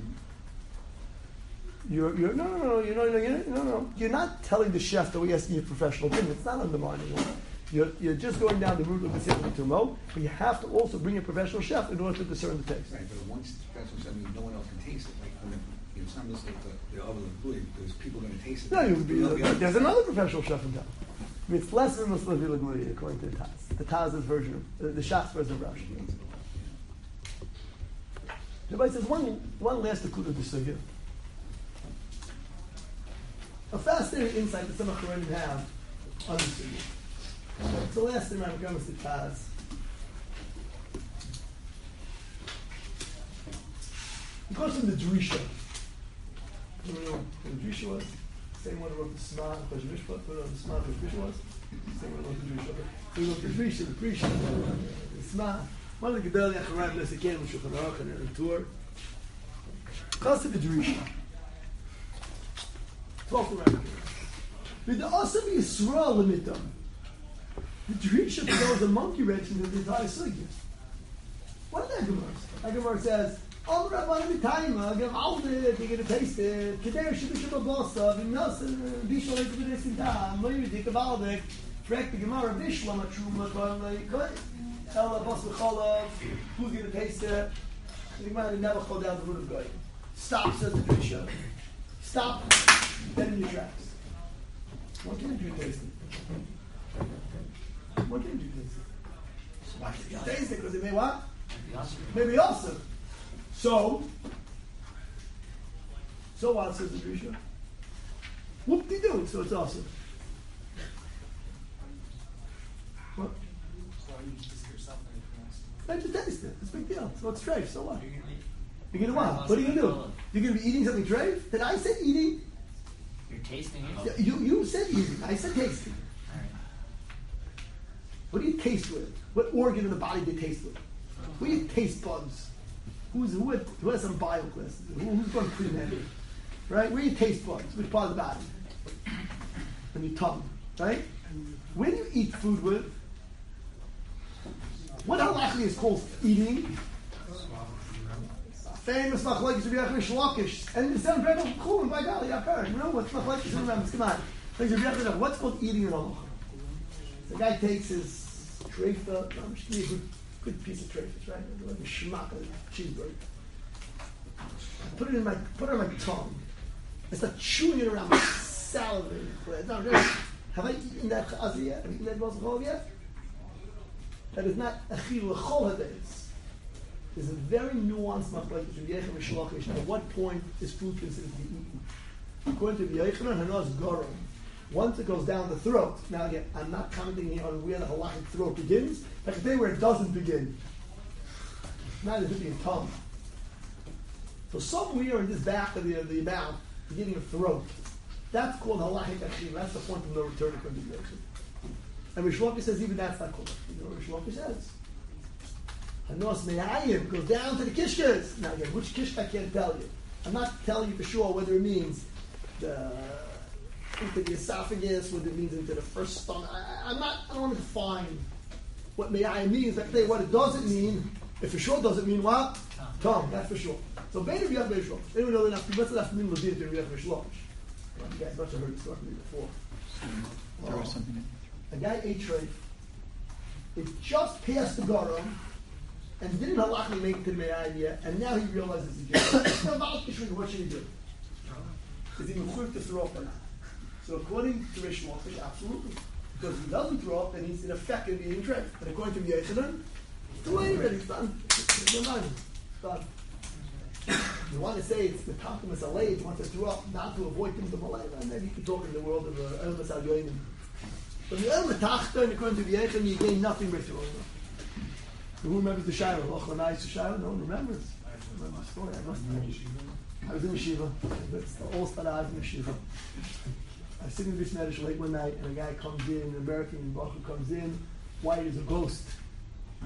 You're, you're, no, no, no, you know, you know, no, no. You're not telling the chef that we're asking you professional opinion. It's not undermining it. You're, you're just going down the route of the Siach Lefitumo, but you have to also bring a professional chef in order to discern the taste. Right, but once the professional chef, I mean, no one else can taste it. Like, when it, you know, it's not just like the, the other Gluye, there's people going to taste it. No, you, you, there's another professional chef in town. I mean, it's less than the Levila Gluye, according to the Taz. The Taz's version, of, uh, the Shach's version of Rashi. Everybody says one, one last akudah d'sugya. A fascinating insight that some Acharonim have on the sugya. It's the last thing I'm going to Taz. It goes from the Drisha. You know what the Drisha was? Same one who wrote the Smart, the Mishpat, who wrote the Smart, the Drisha was? Same one who wrote the Drisha. Who wrote the Drisha, the Prisha, the Smart. One of the Gedali Acharonim, this again, with Shulchan Aruch and a tour. It goes to the Drisha. Talk around here. With the Asam Yisrael limitum, the Drisha throws a monkey wrench into the entire sugya. What is that Gemara? That Gemara says, "All the Rabbanim b'Taima, give all the, you're going to taste it. Kedei Shibishim Abosa, V'Nas Bishol Eitzah B'Nesim Tam, Lo Yidik Avaldek, Frek the Gemara Bishlam Atruma, Koy Ela Bos V'Cholav, who's going to taste it?" The Gemara never go down the route of Goy. Stop, says the Drisha. Stop. Dead in your tracks. What can't you taste it? What can't you taste it? Why can't you taste it? Because it may what? Maybe awesome. So, so what, says the Drisha? Whoop-de-doo, so it's awesome. What? Let you taste it. It's a big deal. So it's treif, so what? You're going to what? What are you going to do? You're going to be eating something treif? Did I say eating? You're tasting it? You, you said eating. I said tasting. All right. What do you taste with? What organ in the body do you taste with? What do you taste buds? Who's, who, had, who has some bio classes? Who, who's going pre-med? Right? Where do you taste buds? Which part of the body? On your tongue. Right? Where do you eat food with? What halachically is called eating? Famous machlokes of Rabbi Shlokish, and the sound very cool and by golly, I've heard. You know what's machlokes in Rambam? Come on, what's called eating in halacha? The guy takes his treifah. I'm just giving you a good, good piece of treifah, right? Like a schmack, a cheeseburger. I put it in my, put it on my tongue. I start chewing it around, salivating. It's not really. Have I eaten that chazi yet? Have you eaten that bosachol yet? That is not achil l'chol hadays. There's a very nuanced machlokes between Yechon and Shlokish. At what point is food considered to be eaten? According to Yechon, Hanos Gorom. Once it goes down the throat. Now again, I'm not commenting here on where the halachic throat begins. I can tell you where it doesn't begin. Not as it being tongue. So somewhere in this back of the, the mouth, beginning of throat, that's called halachic achil. That's the point of no return according to Yechon. And Shlokish says even that's not called. You know what Shlokish says? Hanos me'ayim goes down to the kishkas. Now again, which kishka I can't tell you. I'm not telling you for sure whether it means the into the esophagus, whether it means into the first stomach. I, I'm not. I don't want to define what me'ayim means. I can tell you what it doesn't mean. If for sure doesn't mean what? Tongue. That's for sure. So better be up by Shlokish. Anyone know enough? What's enough for me to do to be up by Shlokish? You guys must have heard this story from me before. There was something. A guy ate treif. It just passed the garam. And didn't halachically make it to the Me'ayim yet, and now he realizes he's guilty. What should he do? Is he mechuyev to throw up or not? So according to Rish Lakish, absolutely. Because if he doesn't throw up, then he's in effect going to be eating treif. But according to Yechanan, it's too late already, it's done. It's done. It's done. You want to say it's the compliments of lay, you want to throw up, not to avoid things of malay, then maybe you could talk in the world of uh, Elmas Al-Yoinim. But the Elmas Tachta, according to Yechanan, you gain nothing by throwing up. Who remembers the Shiloh? Lochanai to Shiloh? No one remembers. I remember the story. I must have. I was in Yeshiva. That's the old spot I was in Yeshiva. I was sitting in this medish late one night, and a guy comes in, an American Baruch comes in, white as a ghost.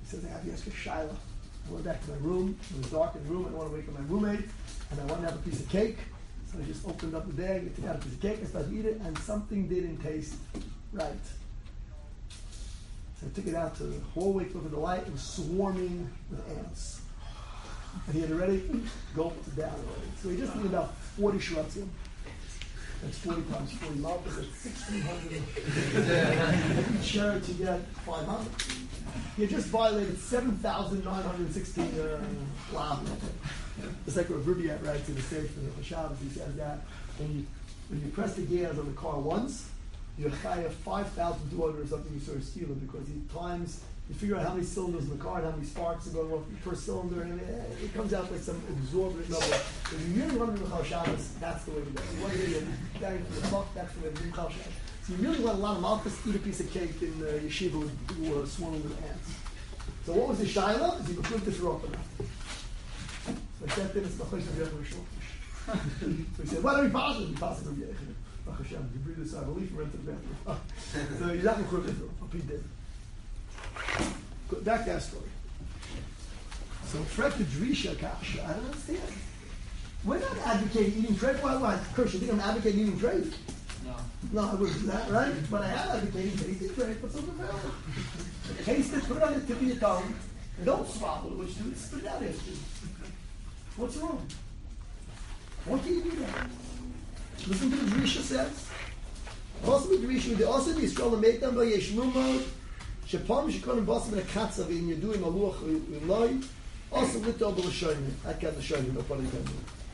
says, I have to ask a Shaila. I went back to my room. It was dark in the room. I didn't want to wake up my roommate. And I wanted to have a piece of cake. So I just opened up the bag, I took out a piece of cake, I started to eat it, and something didn't taste right. So I took it out to the hallway to look at the light. It was swarming with ants. And he had already gulped it down already. So he just needed about forty shrutzim. That's forty times forty malchus. That's sixteen hundred. Every share to get five hundred. He had just violated seven thousand nine hundred sixteen uh, lav. It's like what Rubiat writes in the Sefer of Shabbos. He says that when you when you press the gas on the car once, you're chayav five thousand two hundred or something. You sort of steal it because he times. You figure out how many cylinders in the car and how many sparks are going off per cylinder, and it, it comes out like some exorbitant number. If you really want to do Chal Shabbos, that's the way to go. You want to get a bang for the buck, that's the way to do Chal Shabbos. So you really want a lot of malchus, eat a piece of cake in uh, yeshiva with uh, swarming with ants. So what was the shaila? Is he became this rope enough. So I said to him, it's the place of Yechon Shulchan. So he said, why don't we pass it? We pass it from Yechon. Baruch Hashem, you breathe this out, believe you ran to the bathroom. So he's not going to quit it. He did. Back to that story. So Fred the Drisha Kasha, I don't understand. We're not advocating eating treif. Why? Why? Kirsch, you think I'm advocating eating treif? No. No, I wouldn't do that, right? But I am advocating tasting treif. What's over there? Taste it, put it on the tip of your tongue, and don't swallow it. What you do is spit it out after. What's wrong? Why can't you do that? Listen to what Drisha says. Also, the Drisha, they also be strong to make them by Yeshmumot. Shepam shikonim basim in a katzav in you're doing maluach ilai. Also little the l'shonim. I can't the shonim. No pun intended.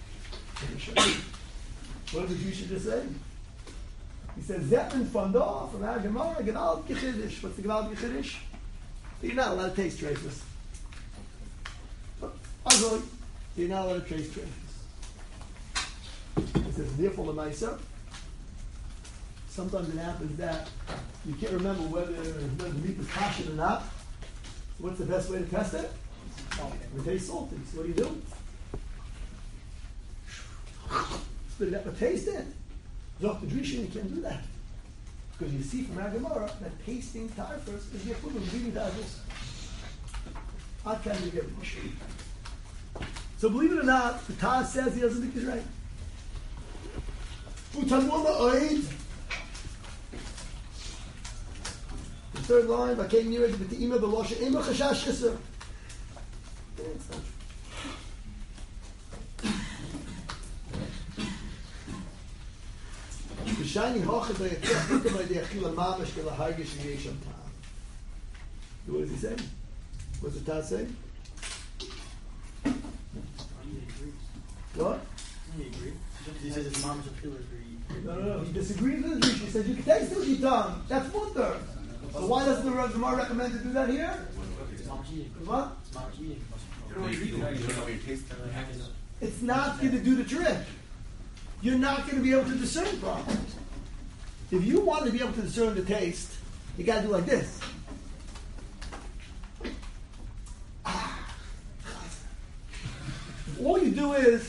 What did the Drisha just say? He said Zetman fanda from our Gemara Genal Gechidish. What's the Genal Gechidish? You're not allowed to taste treifus. Azoi, you're not allowed to taste treifus. He says nifol l'maisa. Sometimes it happens that you can't remember whether, whether the meat is kosher or not. So what's the best way to test it? It tastes salty. So what do you do? Spit it out, but taste it. Doctor Drisha, you can't do that. Because you see from our Gemara that tasting typhus is the equivalent of eating typhus. I can't get it. So believe it or not, the Taz says he doesn't think he's right. The third line, "Vakei nira b'te'ima b'losha ema chashash chiser." It's not true. V'shayni hochet b'yatech by the achila mamash k'lahargish v'yesham ta'am. What does he say? What's the Taz say? What? He agrees. He says his mom's a killer for No, no, no. He disagrees with the Drisha. He says you can taste it with your tongue. That's mutter. So why doesn't the Gemara recommend to do that here? It's mom's eating. What? It's mom's eating. It's not going to do the trick. You're not going to be able to discern properly. If you want to be able to discern the taste, you got to do like this. All you do is,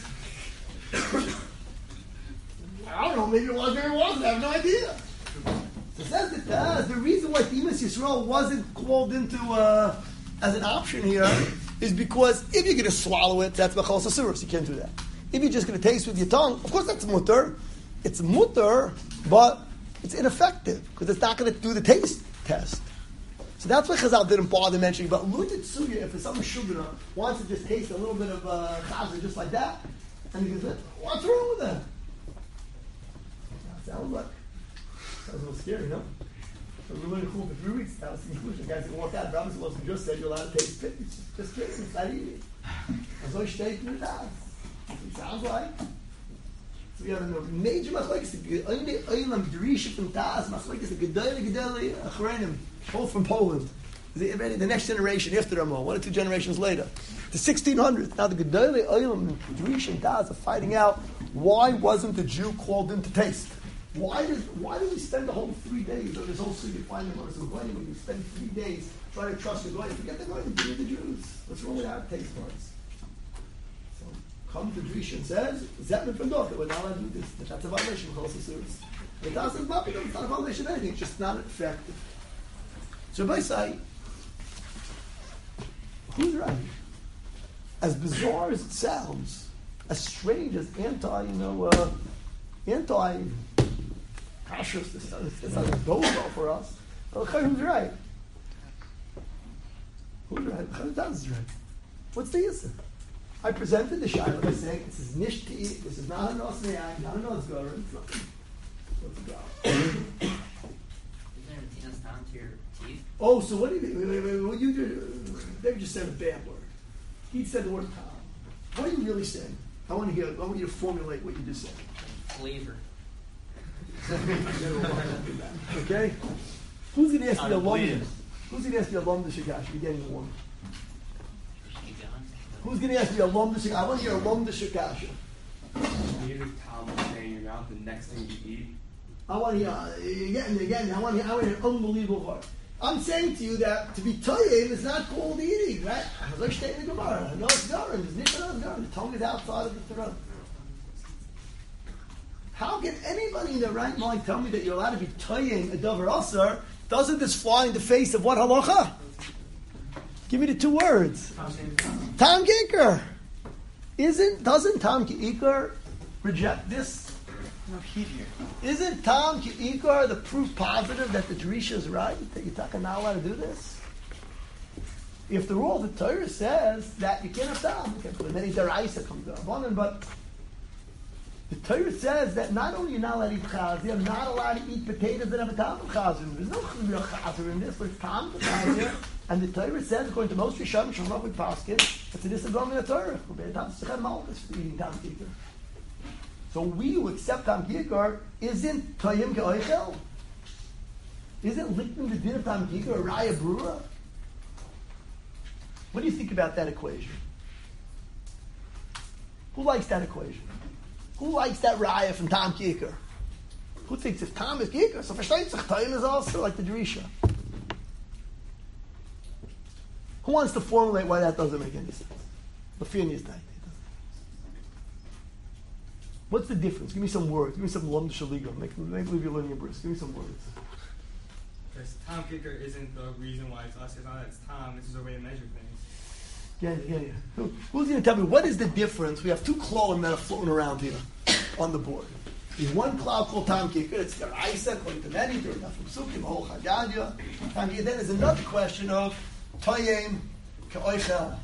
I don't know, maybe it was, maybe it wasn't, I have no idea. So says the Taz, the reason why Timas Yisrael wasn't called into uh, as an option here is because if you're going to swallow it, that's Machal Sasuros, you can't do that. If you're just going to taste with your tongue, of course that's mutter. It's mutter, but it's ineffective because it's not going to do the taste test. So that's why Chazal didn't bother mentioning about Lu Yitzuya, if it's some sugar wants to just taste a little bit of uh, Chazal just like that, and he goes, what's wrong with that? That sounds like, sounds a little scary, no? So we're learning cool for three weeks, that was the conclusion. The guys can walk out, Rabbi Solomon just said you're allowed to taste it. It's just kidding, it's not eating. And so he stayed in the house. It sounds like. So we have a major machlokes, the only Olam Drisha from Taz, machlokes, the Gedele Gedele Achrenim, both from Poland. The, the next generation after them all, one or two generations later. The sixteen hundreds. Now the Gedele Olam Drisha and Taz are fighting out why wasn't the Jew called in to taste? Why did why did we spend the whole three days of this whole city finding what is going when we spend three days trying to trust the Goyim? Forget the Goyim, be the Jews. What's wrong with our taste buds? Come to Drisha and says, Zetman from Dor, that we're not allowed to do this. That that's a violation of Chol Sasuros. The Taz says, no, it's not a violation of anything, it's just not effective. So Rabbi say, Who's right? As bizarre as it sounds, as strange as anti, you know, uh, anti kashrus, this is like a bozo for us. Who's right? Who's right? Chayim is right. What's the answer? I presented the shayla by saying this is nish to eat, this is not a nos ne'ai, not a nos gara, it's nothing. What's the problem? Isn't there a tennis down to your teeth? Oh, so what do you mean? Wait, wait, wait, what you did? They just said a bad word. He said the word tom. What are you really saying? I want to hear. I want you to formulate what you just said. Flavor. Okay. Who's going to ask I me a don't long? believe it. Who's going to ask me a long to Shikash? You're getting warm. Keep going. Who's going to ask me a long to Shikash? I want to hear a long to Shikash. You Tom will stay in your mouth the next thing you eat. I want to hear uh, again, again. I want to hear. I want to hear an unbelievable heart. I'm saying to you that to be toyim is not called eating, right? I was in the Gemara. No, it's Garan. There's Nishan on Garan. The tongue is outside of the throat. How can anybody in their right mind tell me that you're allowed to be toyim a dover aser? Doesn't this fly in the face of what halacha? Give me the two words. Tam Giker. Isn't doesn't Tam Giker reject this? No heat here. Isn't Tam Ki'ikar the proof positive that the Jerisha is right? That you're talking not allowed to do this? If the rule of the Torah says that you can't have Tam, you can't put many Daraisa comes up on, but the Torah says that not only you're not allowed to eat Chaz, you're not allowed to eat potatoes that have a Tam Chazir. There's no real Chazir in this, but it's Tam Chazir. And the Torah says, according to most Rishonim, Shalom with Paskin, it's a disagreement in the Torah. For eating Tam Ki'ikar. So we who accept Tam Ki'ikar isn't Toyim Ke'oichel? Isn't licking the din of Tam Ki'ikar a Raya Brura? What do you think about that equation? Who likes that equation? Who likes that Raya from Tam Ki'ikar? Who thinks if Tam is Ki'ikar, so versteht sich, Toyim is also like the Jerisha? Who wants to formulate why that doesn't make any sense? Lafini's night. What's the difference? Give me some words. Give me some Lom Shaliga. Make, make believe you're learning a bris. Give me some words. Because Tom Kicker isn't the reason why it's us. It's not that it's Tom. It's just a way to measure things. Yeah, yeah, yeah. Who, who's going to tell me what is the difference? We have two klolim that are floating around here on the board. There's one cloud called Tam Kicker. It's your Isa, according to many. There's not from Sukkim, Hol Chagadia. Tam Kicker. Then there's another question of Toyem Ke'oichel.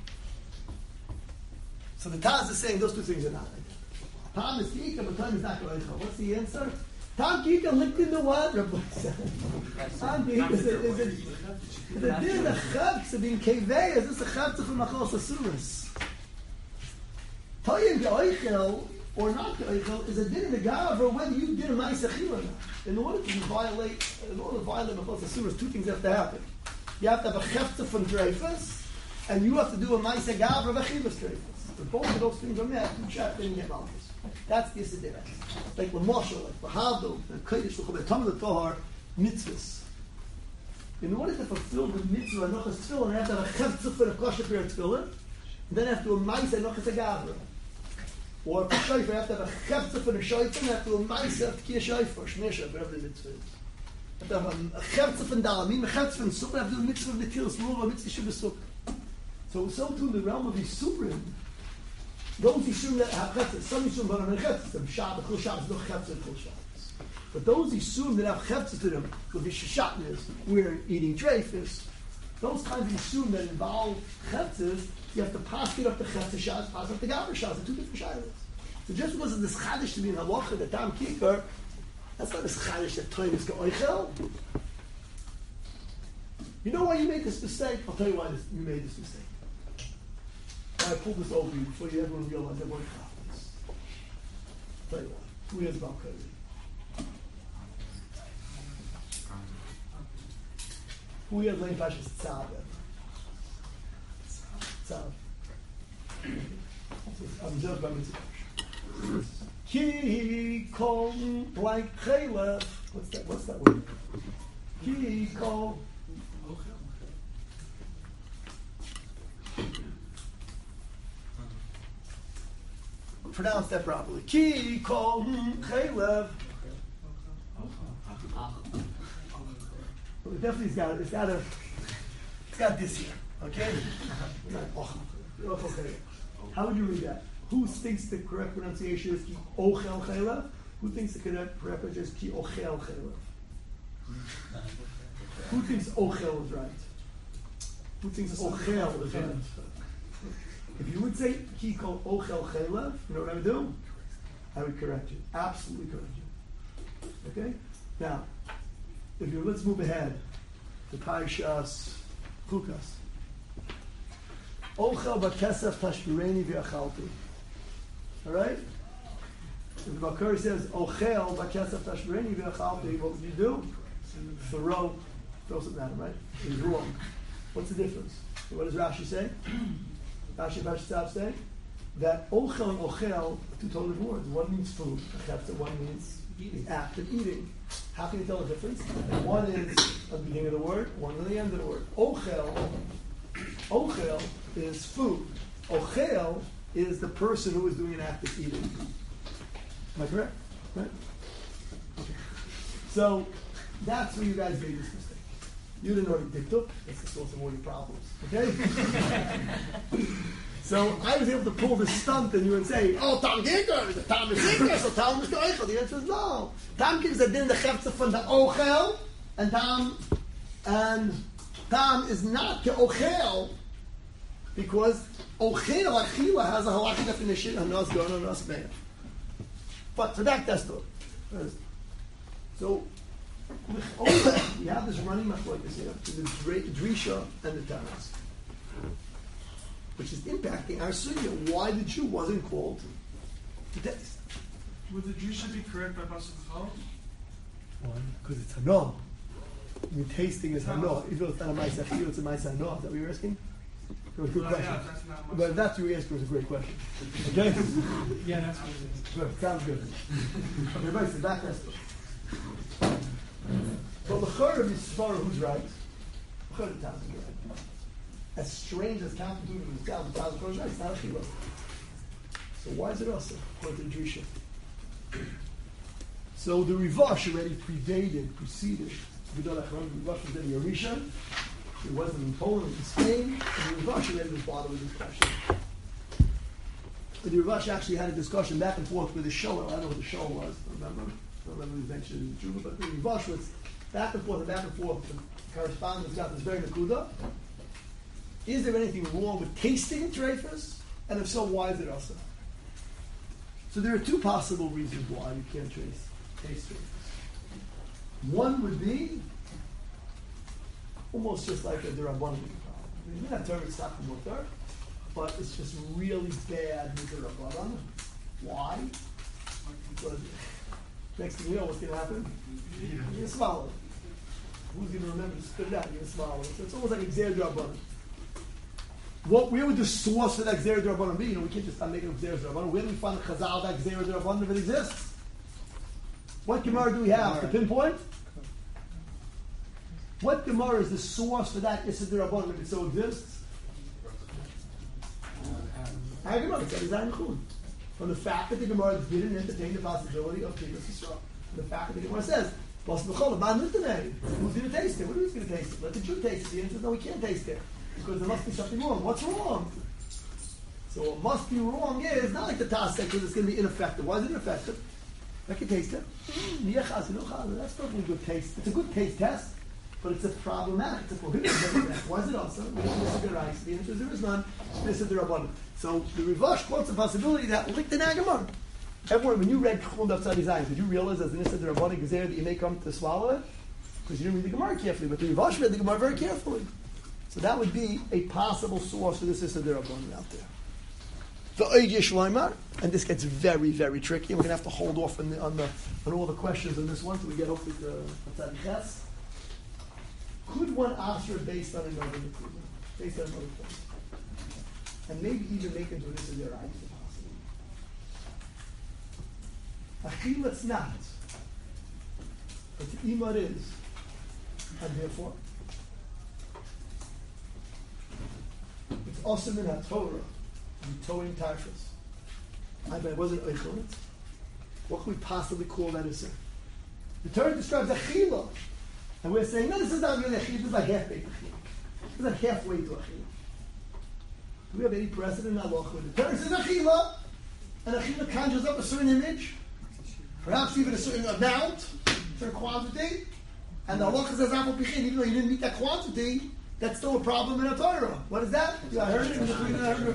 So the Taz is saying those two things are not. Tam is Ki'ikar, but Tam is not Ke'oichel. What's the answer? Tam Ki'ikar licked in the what? Tam Ki'ikar is a is a is a din of chavtz being kevei. Is this a chavtz from Machos Asuras? Toyem Ke'oichel or not Ke'oichel is a din in the Gavra whether you did a Ma'aseh Chil or not. In order to violate, in order to violate Machos Asuras, two things have to happen. You have to have a chavtz from Dreifus, and you have to do a Ma'aseh Gavra of a Chivas Dreifus. If both of those things are met, you chat, then you get Malchus. That's the Yisrael. Like Lamosha, like Bahadol, and Kodesh, the Tom of the Tohar, mitzvahs. In order to fulfill the mitzvah, Nochas Tefillin, I have to have a chavtza for a kosher for a tefillin, and then I have to do a Ma'aseh Nochas Agavra. Or for Shayfer, I have to have a chavtza for the Shayfer, and I have to do a Ma'aseh of Tkiyah Shayfer, Shnesha, whatever the mitzvah is. I have to have a chavtza for Dalamim, a chavtza for Sukkah, I have to do a mitzvah of the Tilas Lulav, a mitzvah of Sukkah. So, so too in the realm of Yisurim, those Yisurim that have Chetz, some Yisurim don't have Chetz, some Shabbat, Chol Shabbat, no Chetz and Chol Shabbat. But those Yisurim that have Chetz to them, with Yishashatnis, we're eating treifus, those kinds of Yisurim that involve Chetzes, you have to pass it up the Chetz Shas, pass up the Gavra Shas, they're two different Shaylas. So just because of this Chadish to be in Halacha, the Tam Ki'ikar, that's not this Chadish that Toym is Ge'oichel. You know why you made this mistake? I'll tell you why this, you made this mistake. I pulled this over you before you everyone realized I weren't confident. I'll tell you why. Two years about Cody. Who years lane fashion Tzav Tzav. I'm just by mitzvah. Ki kol like chaylev. What's that? What's that word? Ki kol. Pronounce that properly. Ki kol chaylev. It definitely has got it's got a it's got this here. Okay? How would you read that? Who thinks the correct pronunciation is ki ochel chelev? Who thinks the correct pronunciation is ki ochel chelev? Who thinks ochel is right? Who thinks ochel is right? If you would say ki kol ochel chelev, you know what I would do? I would correct you. Absolutely correct you. Okay? Now, if you let's move ahead to Parshas Chukas. Ochel bakesef tashbireni v'achalti. All right? If the Bakari says ochel bakesef tashbireni v'achalti, what would you do? Throw, throw something at him, right? He's wrong. What's the difference? So what does Rashi say? Rashi and Rashi say that ochel and ochel are two totally different words. One means food, one means the act of eating. How can you tell the difference? One is at the beginning of the word, one at the end of the word. Ochel, ochel is food. Ochel is the person who is doing an act of eating. Am I correct? Right? Okay. So that's where you guys made this mistake. You didn't already picked up. That's the source of all your problems. Okay? So I was able to pull this stunt and you would say, oh, Tom Giger, is it Tom is Giger, so Tom is Eichel. The answer is no. Tom Giger is a din the chefza from the ochel, and Tom, and Tom is not the ochel, because ochel, achila, has a halachic definition, and nos gona, nos meya. But for that, that's the So, we have this running machlokes here, to the Drisha and the Tanas, which is impacting our sunya. Why the Jew wasn't called to taste? Would the Drisha be correct by Pasuk Chol? Why? Because it's hano. I mean, tasting is hano. Even though it's not a ma'aseh chiyuv, it's a ma'aseh hano. Is that what you're asking? It was a good Uh, question. yeah, that's not much. But if that's what you're asking, it was a great question. Okay? Yeah, that's what it is. Good. Sounds good. Everybody said that question. But l'chor of Yisrael, who's right? L'chor of Taz is right. As strange as counterintuitive as Taz, Taz is right. It's not a chiyuv. So why is it also according to the Drisha? So the Rivash already predated, preceded Gedol HaCharon. The Rivash was in Yerisha. It wasn't in Poland, in Spain. And the Rivash already was bothered with this question. But the Rivash actually had a discussion back and forth with the Shoah. I don't know what the Shoah was. I don't remember. I don't remember the mention in Juba. But the Rivash was back and forth and back and forth. The correspondence got this very nakuda. Is there anything wrong with tasting treifas? And if so, why is it also? So there are two possible reasons why you can't trace taste treifas. One would be almost just like a derabbanan problem. I mean, you have Torah stop from mutar, but it's just really bad with derabbanan. Why? Because next thing you know, what's going to happen? You're going to swallow it. Who's going to remember to spit it out? You're going to swallow it. So it's almost like a gzer derabbanan. What, where would the source for that gzer derabbanan be? You know, we can't just start making up gzer derabbanan. Where do we find a chazal that gzer derabbanan if it exists? What Gemara do we have to pinpoint? What Gemara is the source for that Issa derabbanan if it so exists? Our Gemara, it's Zayin Chun. From the fact that the Gemara didn't entertain the possibility of Tigris Yisrael. The fact that the Gemara says, who's going to taste it? What is going to taste it? Let the Jew taste it. The answer is no, we can't taste it. Because there must be something wrong. What's wrong? So what must be wrong is not like the Taz said because it's going to be ineffective. Why is it ineffective? I can taste it. Mm, that's not a good taste. It's a good taste test, but it's a problematic. It's a prohibited test. Why is it also? The answer is there is none. This is the Rabbanan. So the Rivash quotes the possibility that like the Nagamar. Everyone, when you read Chum Daf Tzadi Zayin, did you realize as the Nissa the Rabbanan Gezer that you may come to swallow it? Because you didn't read the Gemara carefully, but the Rivash read the Gemara very carefully. So that would be a possible source for this Issa D'Rabbanan out there. The Oid Yishloimar, and this gets very, very tricky. We're going to have to hold off on, the, on, the, on all the questions on this one until we get hopefully to Tzadi Ches. Could one answer based on another Nekuda? Based on another point? And maybe even make into an Issa D'Rabbanan possible. Achil it's not. But the Imar is. And therefore, it's awesome in HaTorah to be towing tashras. I bet it wasn't oichel. What could we possibly call that issur? The Torah describes achila, and we're saying no, this is not really achila. This is like half baked achila. Is that halfway to achila? Do we have any precedent in halacha when the Torah says achila, and achila conjures up a certain image, perhaps even a certain amount, a certain quantity, and the halacha says apple pichin, even though you didn't meet that quantity, that's still a problem in a Torah. What is that? Yeah, I heard it in the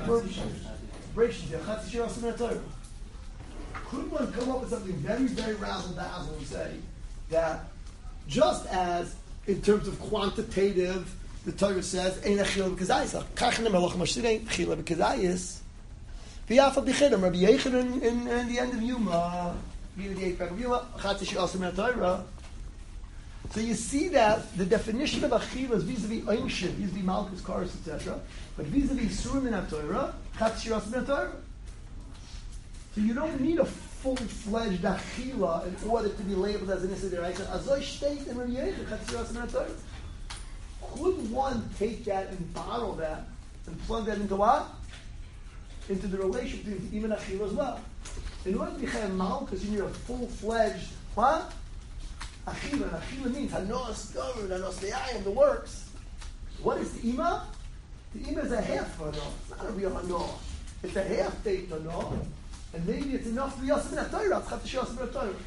Torah. Could one come up with something very, very razzle dazzle and say that just as in terms of quantitative, the Torah says, "Ein achila b'kezayis." Kachnem halacha mashirei achila b'kezayis. V'yafa b'chidam. Rabbi Yechon in, in, in the end of Yuma, the eighth paragraph of Yuma, chatzi she'asim in Torah. So you see that the definition of achila is vis-a-vis einshin, vis-a-vis malchus, chorus, et cetera. But vis-a-vis surim in Torah, chatzi she'asim in Torah. So you don't need a full-fledged achila in order to be labeled as an issa deraisa. Azoy state in Rabbi Yechon, chatzi she'asim in Torah. Could one take that and borrow that and plug that into what? Into the relation between even achila as well. In order to be chayim malchus, you need a full-fledged what? Achila. And achila means hanos governed, hanos le'ayim, the works. What is the ima? The ima is a half hano. It's not a real hano. It's a half date hano. And maybe it's enough to be yasim in Torah. It's chatzi yasim in Torah.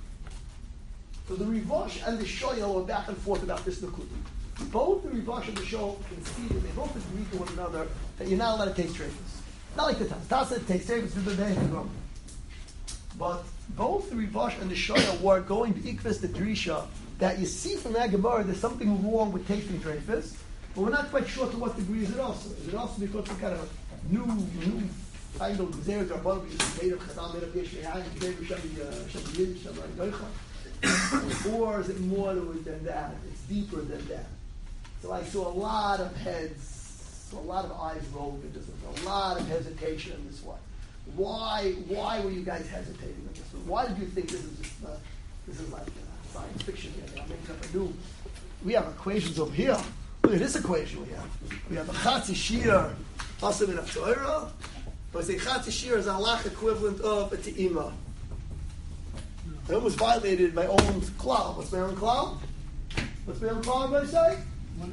So the Rivash and the Shoyal are back and forth about this nakuda. Both the Rivash and the Shoyal can see that they both agree to one another that you're not allowed to taste treifus. Not like the Taz. Taz said taste treifus to the day and go. But both the Rivash and the Shoyal were going to ikvis the drisha that you see from that Gemara there's something wrong with tasting treifus, but we're not quite sure to what degree is it also. Is it also because it's kind of a new, new kind of gzeres or above which is made of chazal, made of yesh le'ayim, made of shem yidish, shem doicha? Or is it more than that? It's deeper than that. So I saw a lot of heads, saw a lot of eyes rolling into this, a lot of hesitation in this one. Why? Why were you guys hesitating on this one? Why did you think this is just uh, this is like uh, science fiction here? I'm making up a new. We have equations over here. Look at this equation we have. We have a chatzi shir asim in a Torah. But I say chatzi shir is a halach equivalent of a te'ima. I almost violated my own klal. What's my own klal? What's my own klal? Everybody say?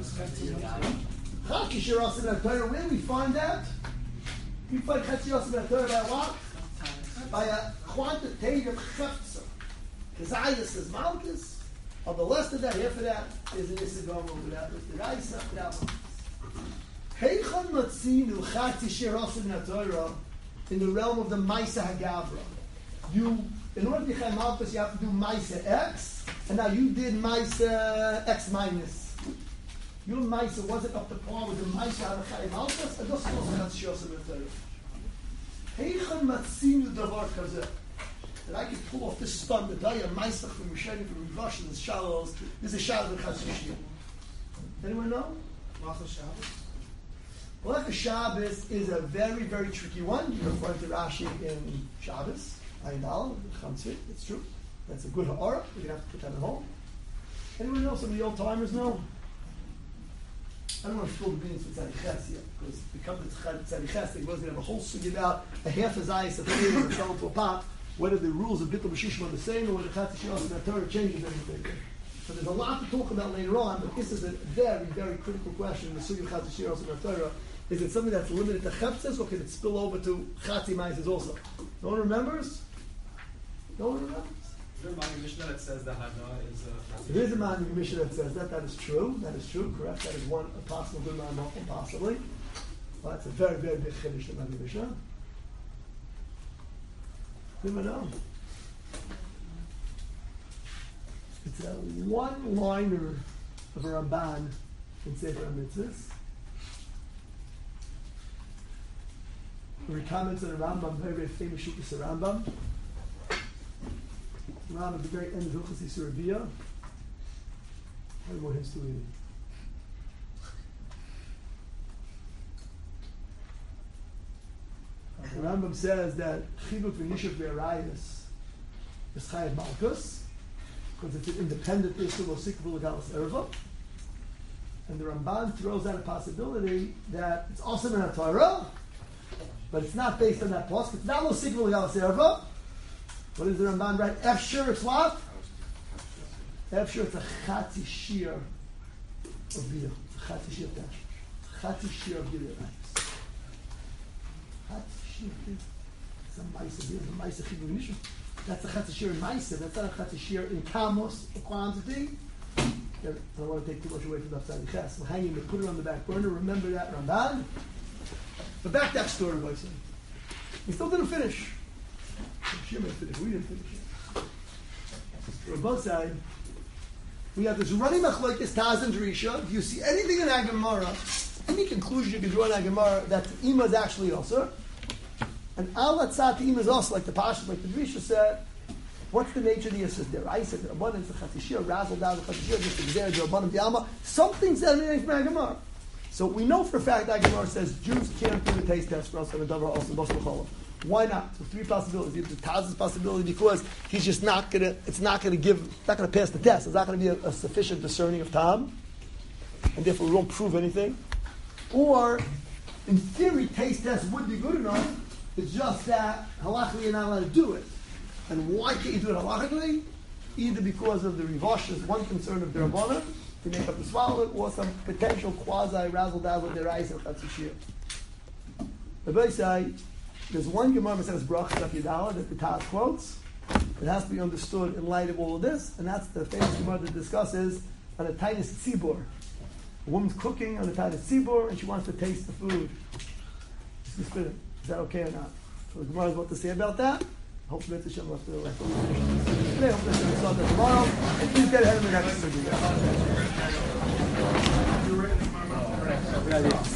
Chatzi shir asim in a Torah. Where do we find that? We find chatzi asim in a Torah by what? By a quantitative chefza. Kezayis is malchus. Of the less than that, half of that is an isagom over that. With the rice up that one. Heichon matzinu chatzi shir asim in a Torah in the realm of the Maisa Hagavra. You, in order to be Chaim Malchus, you have to do Maisa X, and now you did Maisa X minus. Your Maisa wasn't up to par with the Maisa of Chaim Malchus, and those was not Shosam Etorah. Heichon Matzinu Davar Kazeh. That I could pull off this stun, the Daya Maisa from Rishayim, from Rivash, and the Shallows. This is a Shabbos of Chatzim Shir. Anyone know? Malchus Shabbos? Malchus Shabbos is a very, very tricky one. You're referring to Rashi in Shabbos. Ayin Aleph, Chamtzit, it's true. That's a good ha'ara. We're going to have to put that at home. Anyone know? Some of the old timers know? I don't want to spill the beans with Tzadiches yet, because because it's Tzadiches, they wasn't going to have a whole sugi about a half a zayis, a thing, or fell into a pot, whether the rules of Bittul B'Shishim are the same, or whether Chatzi Shir Asim Torah changes anything. So there's a lot to talk about later on, but this is a very, very critical question in the sugi of Chatzi Shir Asim Torah. Is it something that's limited to Cheptzes, or can it spill over to Chatzi Maises also? No one remembers? No one remembers? Is there a Mani Mishnah that says that Hana is a... There is a Mani Mishnah that says that. That is true. That is true. Correct. That is one a possible good Mani Mishnah, possibly. Well, that's a very, very big Chiddush, the Mani Mishnah. Never know. It's a one-liner of a Ramban in Sefer HaMitzvahs. Where he comments on a Rambam, very, very famous Shittas Rambam. Rambam at the very end of Hilchos Yisur Rabiyah. What more hints do we need? The Rambam says that Chiluk v'Nishuk v'Arayis is Chayav Malchus, because it's an independent issue of Sikvul Legalis Erva. And the Ramban throws out a possibility that it's also in a Torah, but it's not based on that pasuk. It's not Lo Sikvul Legalis Erva. What is the Ramban right? F sure it's what? F sure it's a Chatzi Shir of Biyah. It's a Chatzi Shir dash. Chatzi shir of Gilei Rayis. Chatzi shir is some Maisa, there's a Maisa Chibur Nishma. That's a Chatzi shir in Maisa, that's not a Chatzi shir in Kamos, the quantity. I don't want to take too much away from the Tzadi Ches. We're hanging it, put it on the back burner, remember that Ramban. But back to that story, by saying. We still didn't finish. Shir may finish, we didn't finish it. On both sides, we have this running machlokes Taz and Risha. If you see anything in Agamara, any conclusion you can draw in Agamara that the Ima is actually also, and Al Atzat Ima is also, like the Pasha, like the Risha said, what's the nature of the Yisus there? I said the abundance, the Chatishir, Razzle down the Chatishir, just the Gzer, the abundance, the Alma. Something's emanating from Agamara. So we know for a fact Agamara says Jews can't do the taste test for us and the Davar also Bosel Cholam. Why not? So three possibilities. Either the Taz's possibility because he's just not gonna. It's not gonna give. It's not gonna pass the test. It's not gonna be a, a sufficient discerning of Tam, and therefore we won't prove anything. Or, in theory, taste test would be good enough. It's just that halachically you're not allowed to do it. And why can't you do it halachically? Either because of the Rivosh is one concern of the Rabbanan to make up the swallow, or some potential quasi razzle dazzle derais and chatzishir. The Beisai. There's one Gemara that says Brachas Daf Yadala that the Taz quotes. It has to be understood in light of all of this, and that's the famous Gemara that discusses on a Tainus Tzibur. A woman's cooking on a Tainus Tzibur, and she wants to taste the food. She's spitting. Is that okay or not? So the Gemara has what to say about that. Hopefully, it's a Shem left to the today. Hopefully, it's going to start that tomorrow. And please get ahead of the next.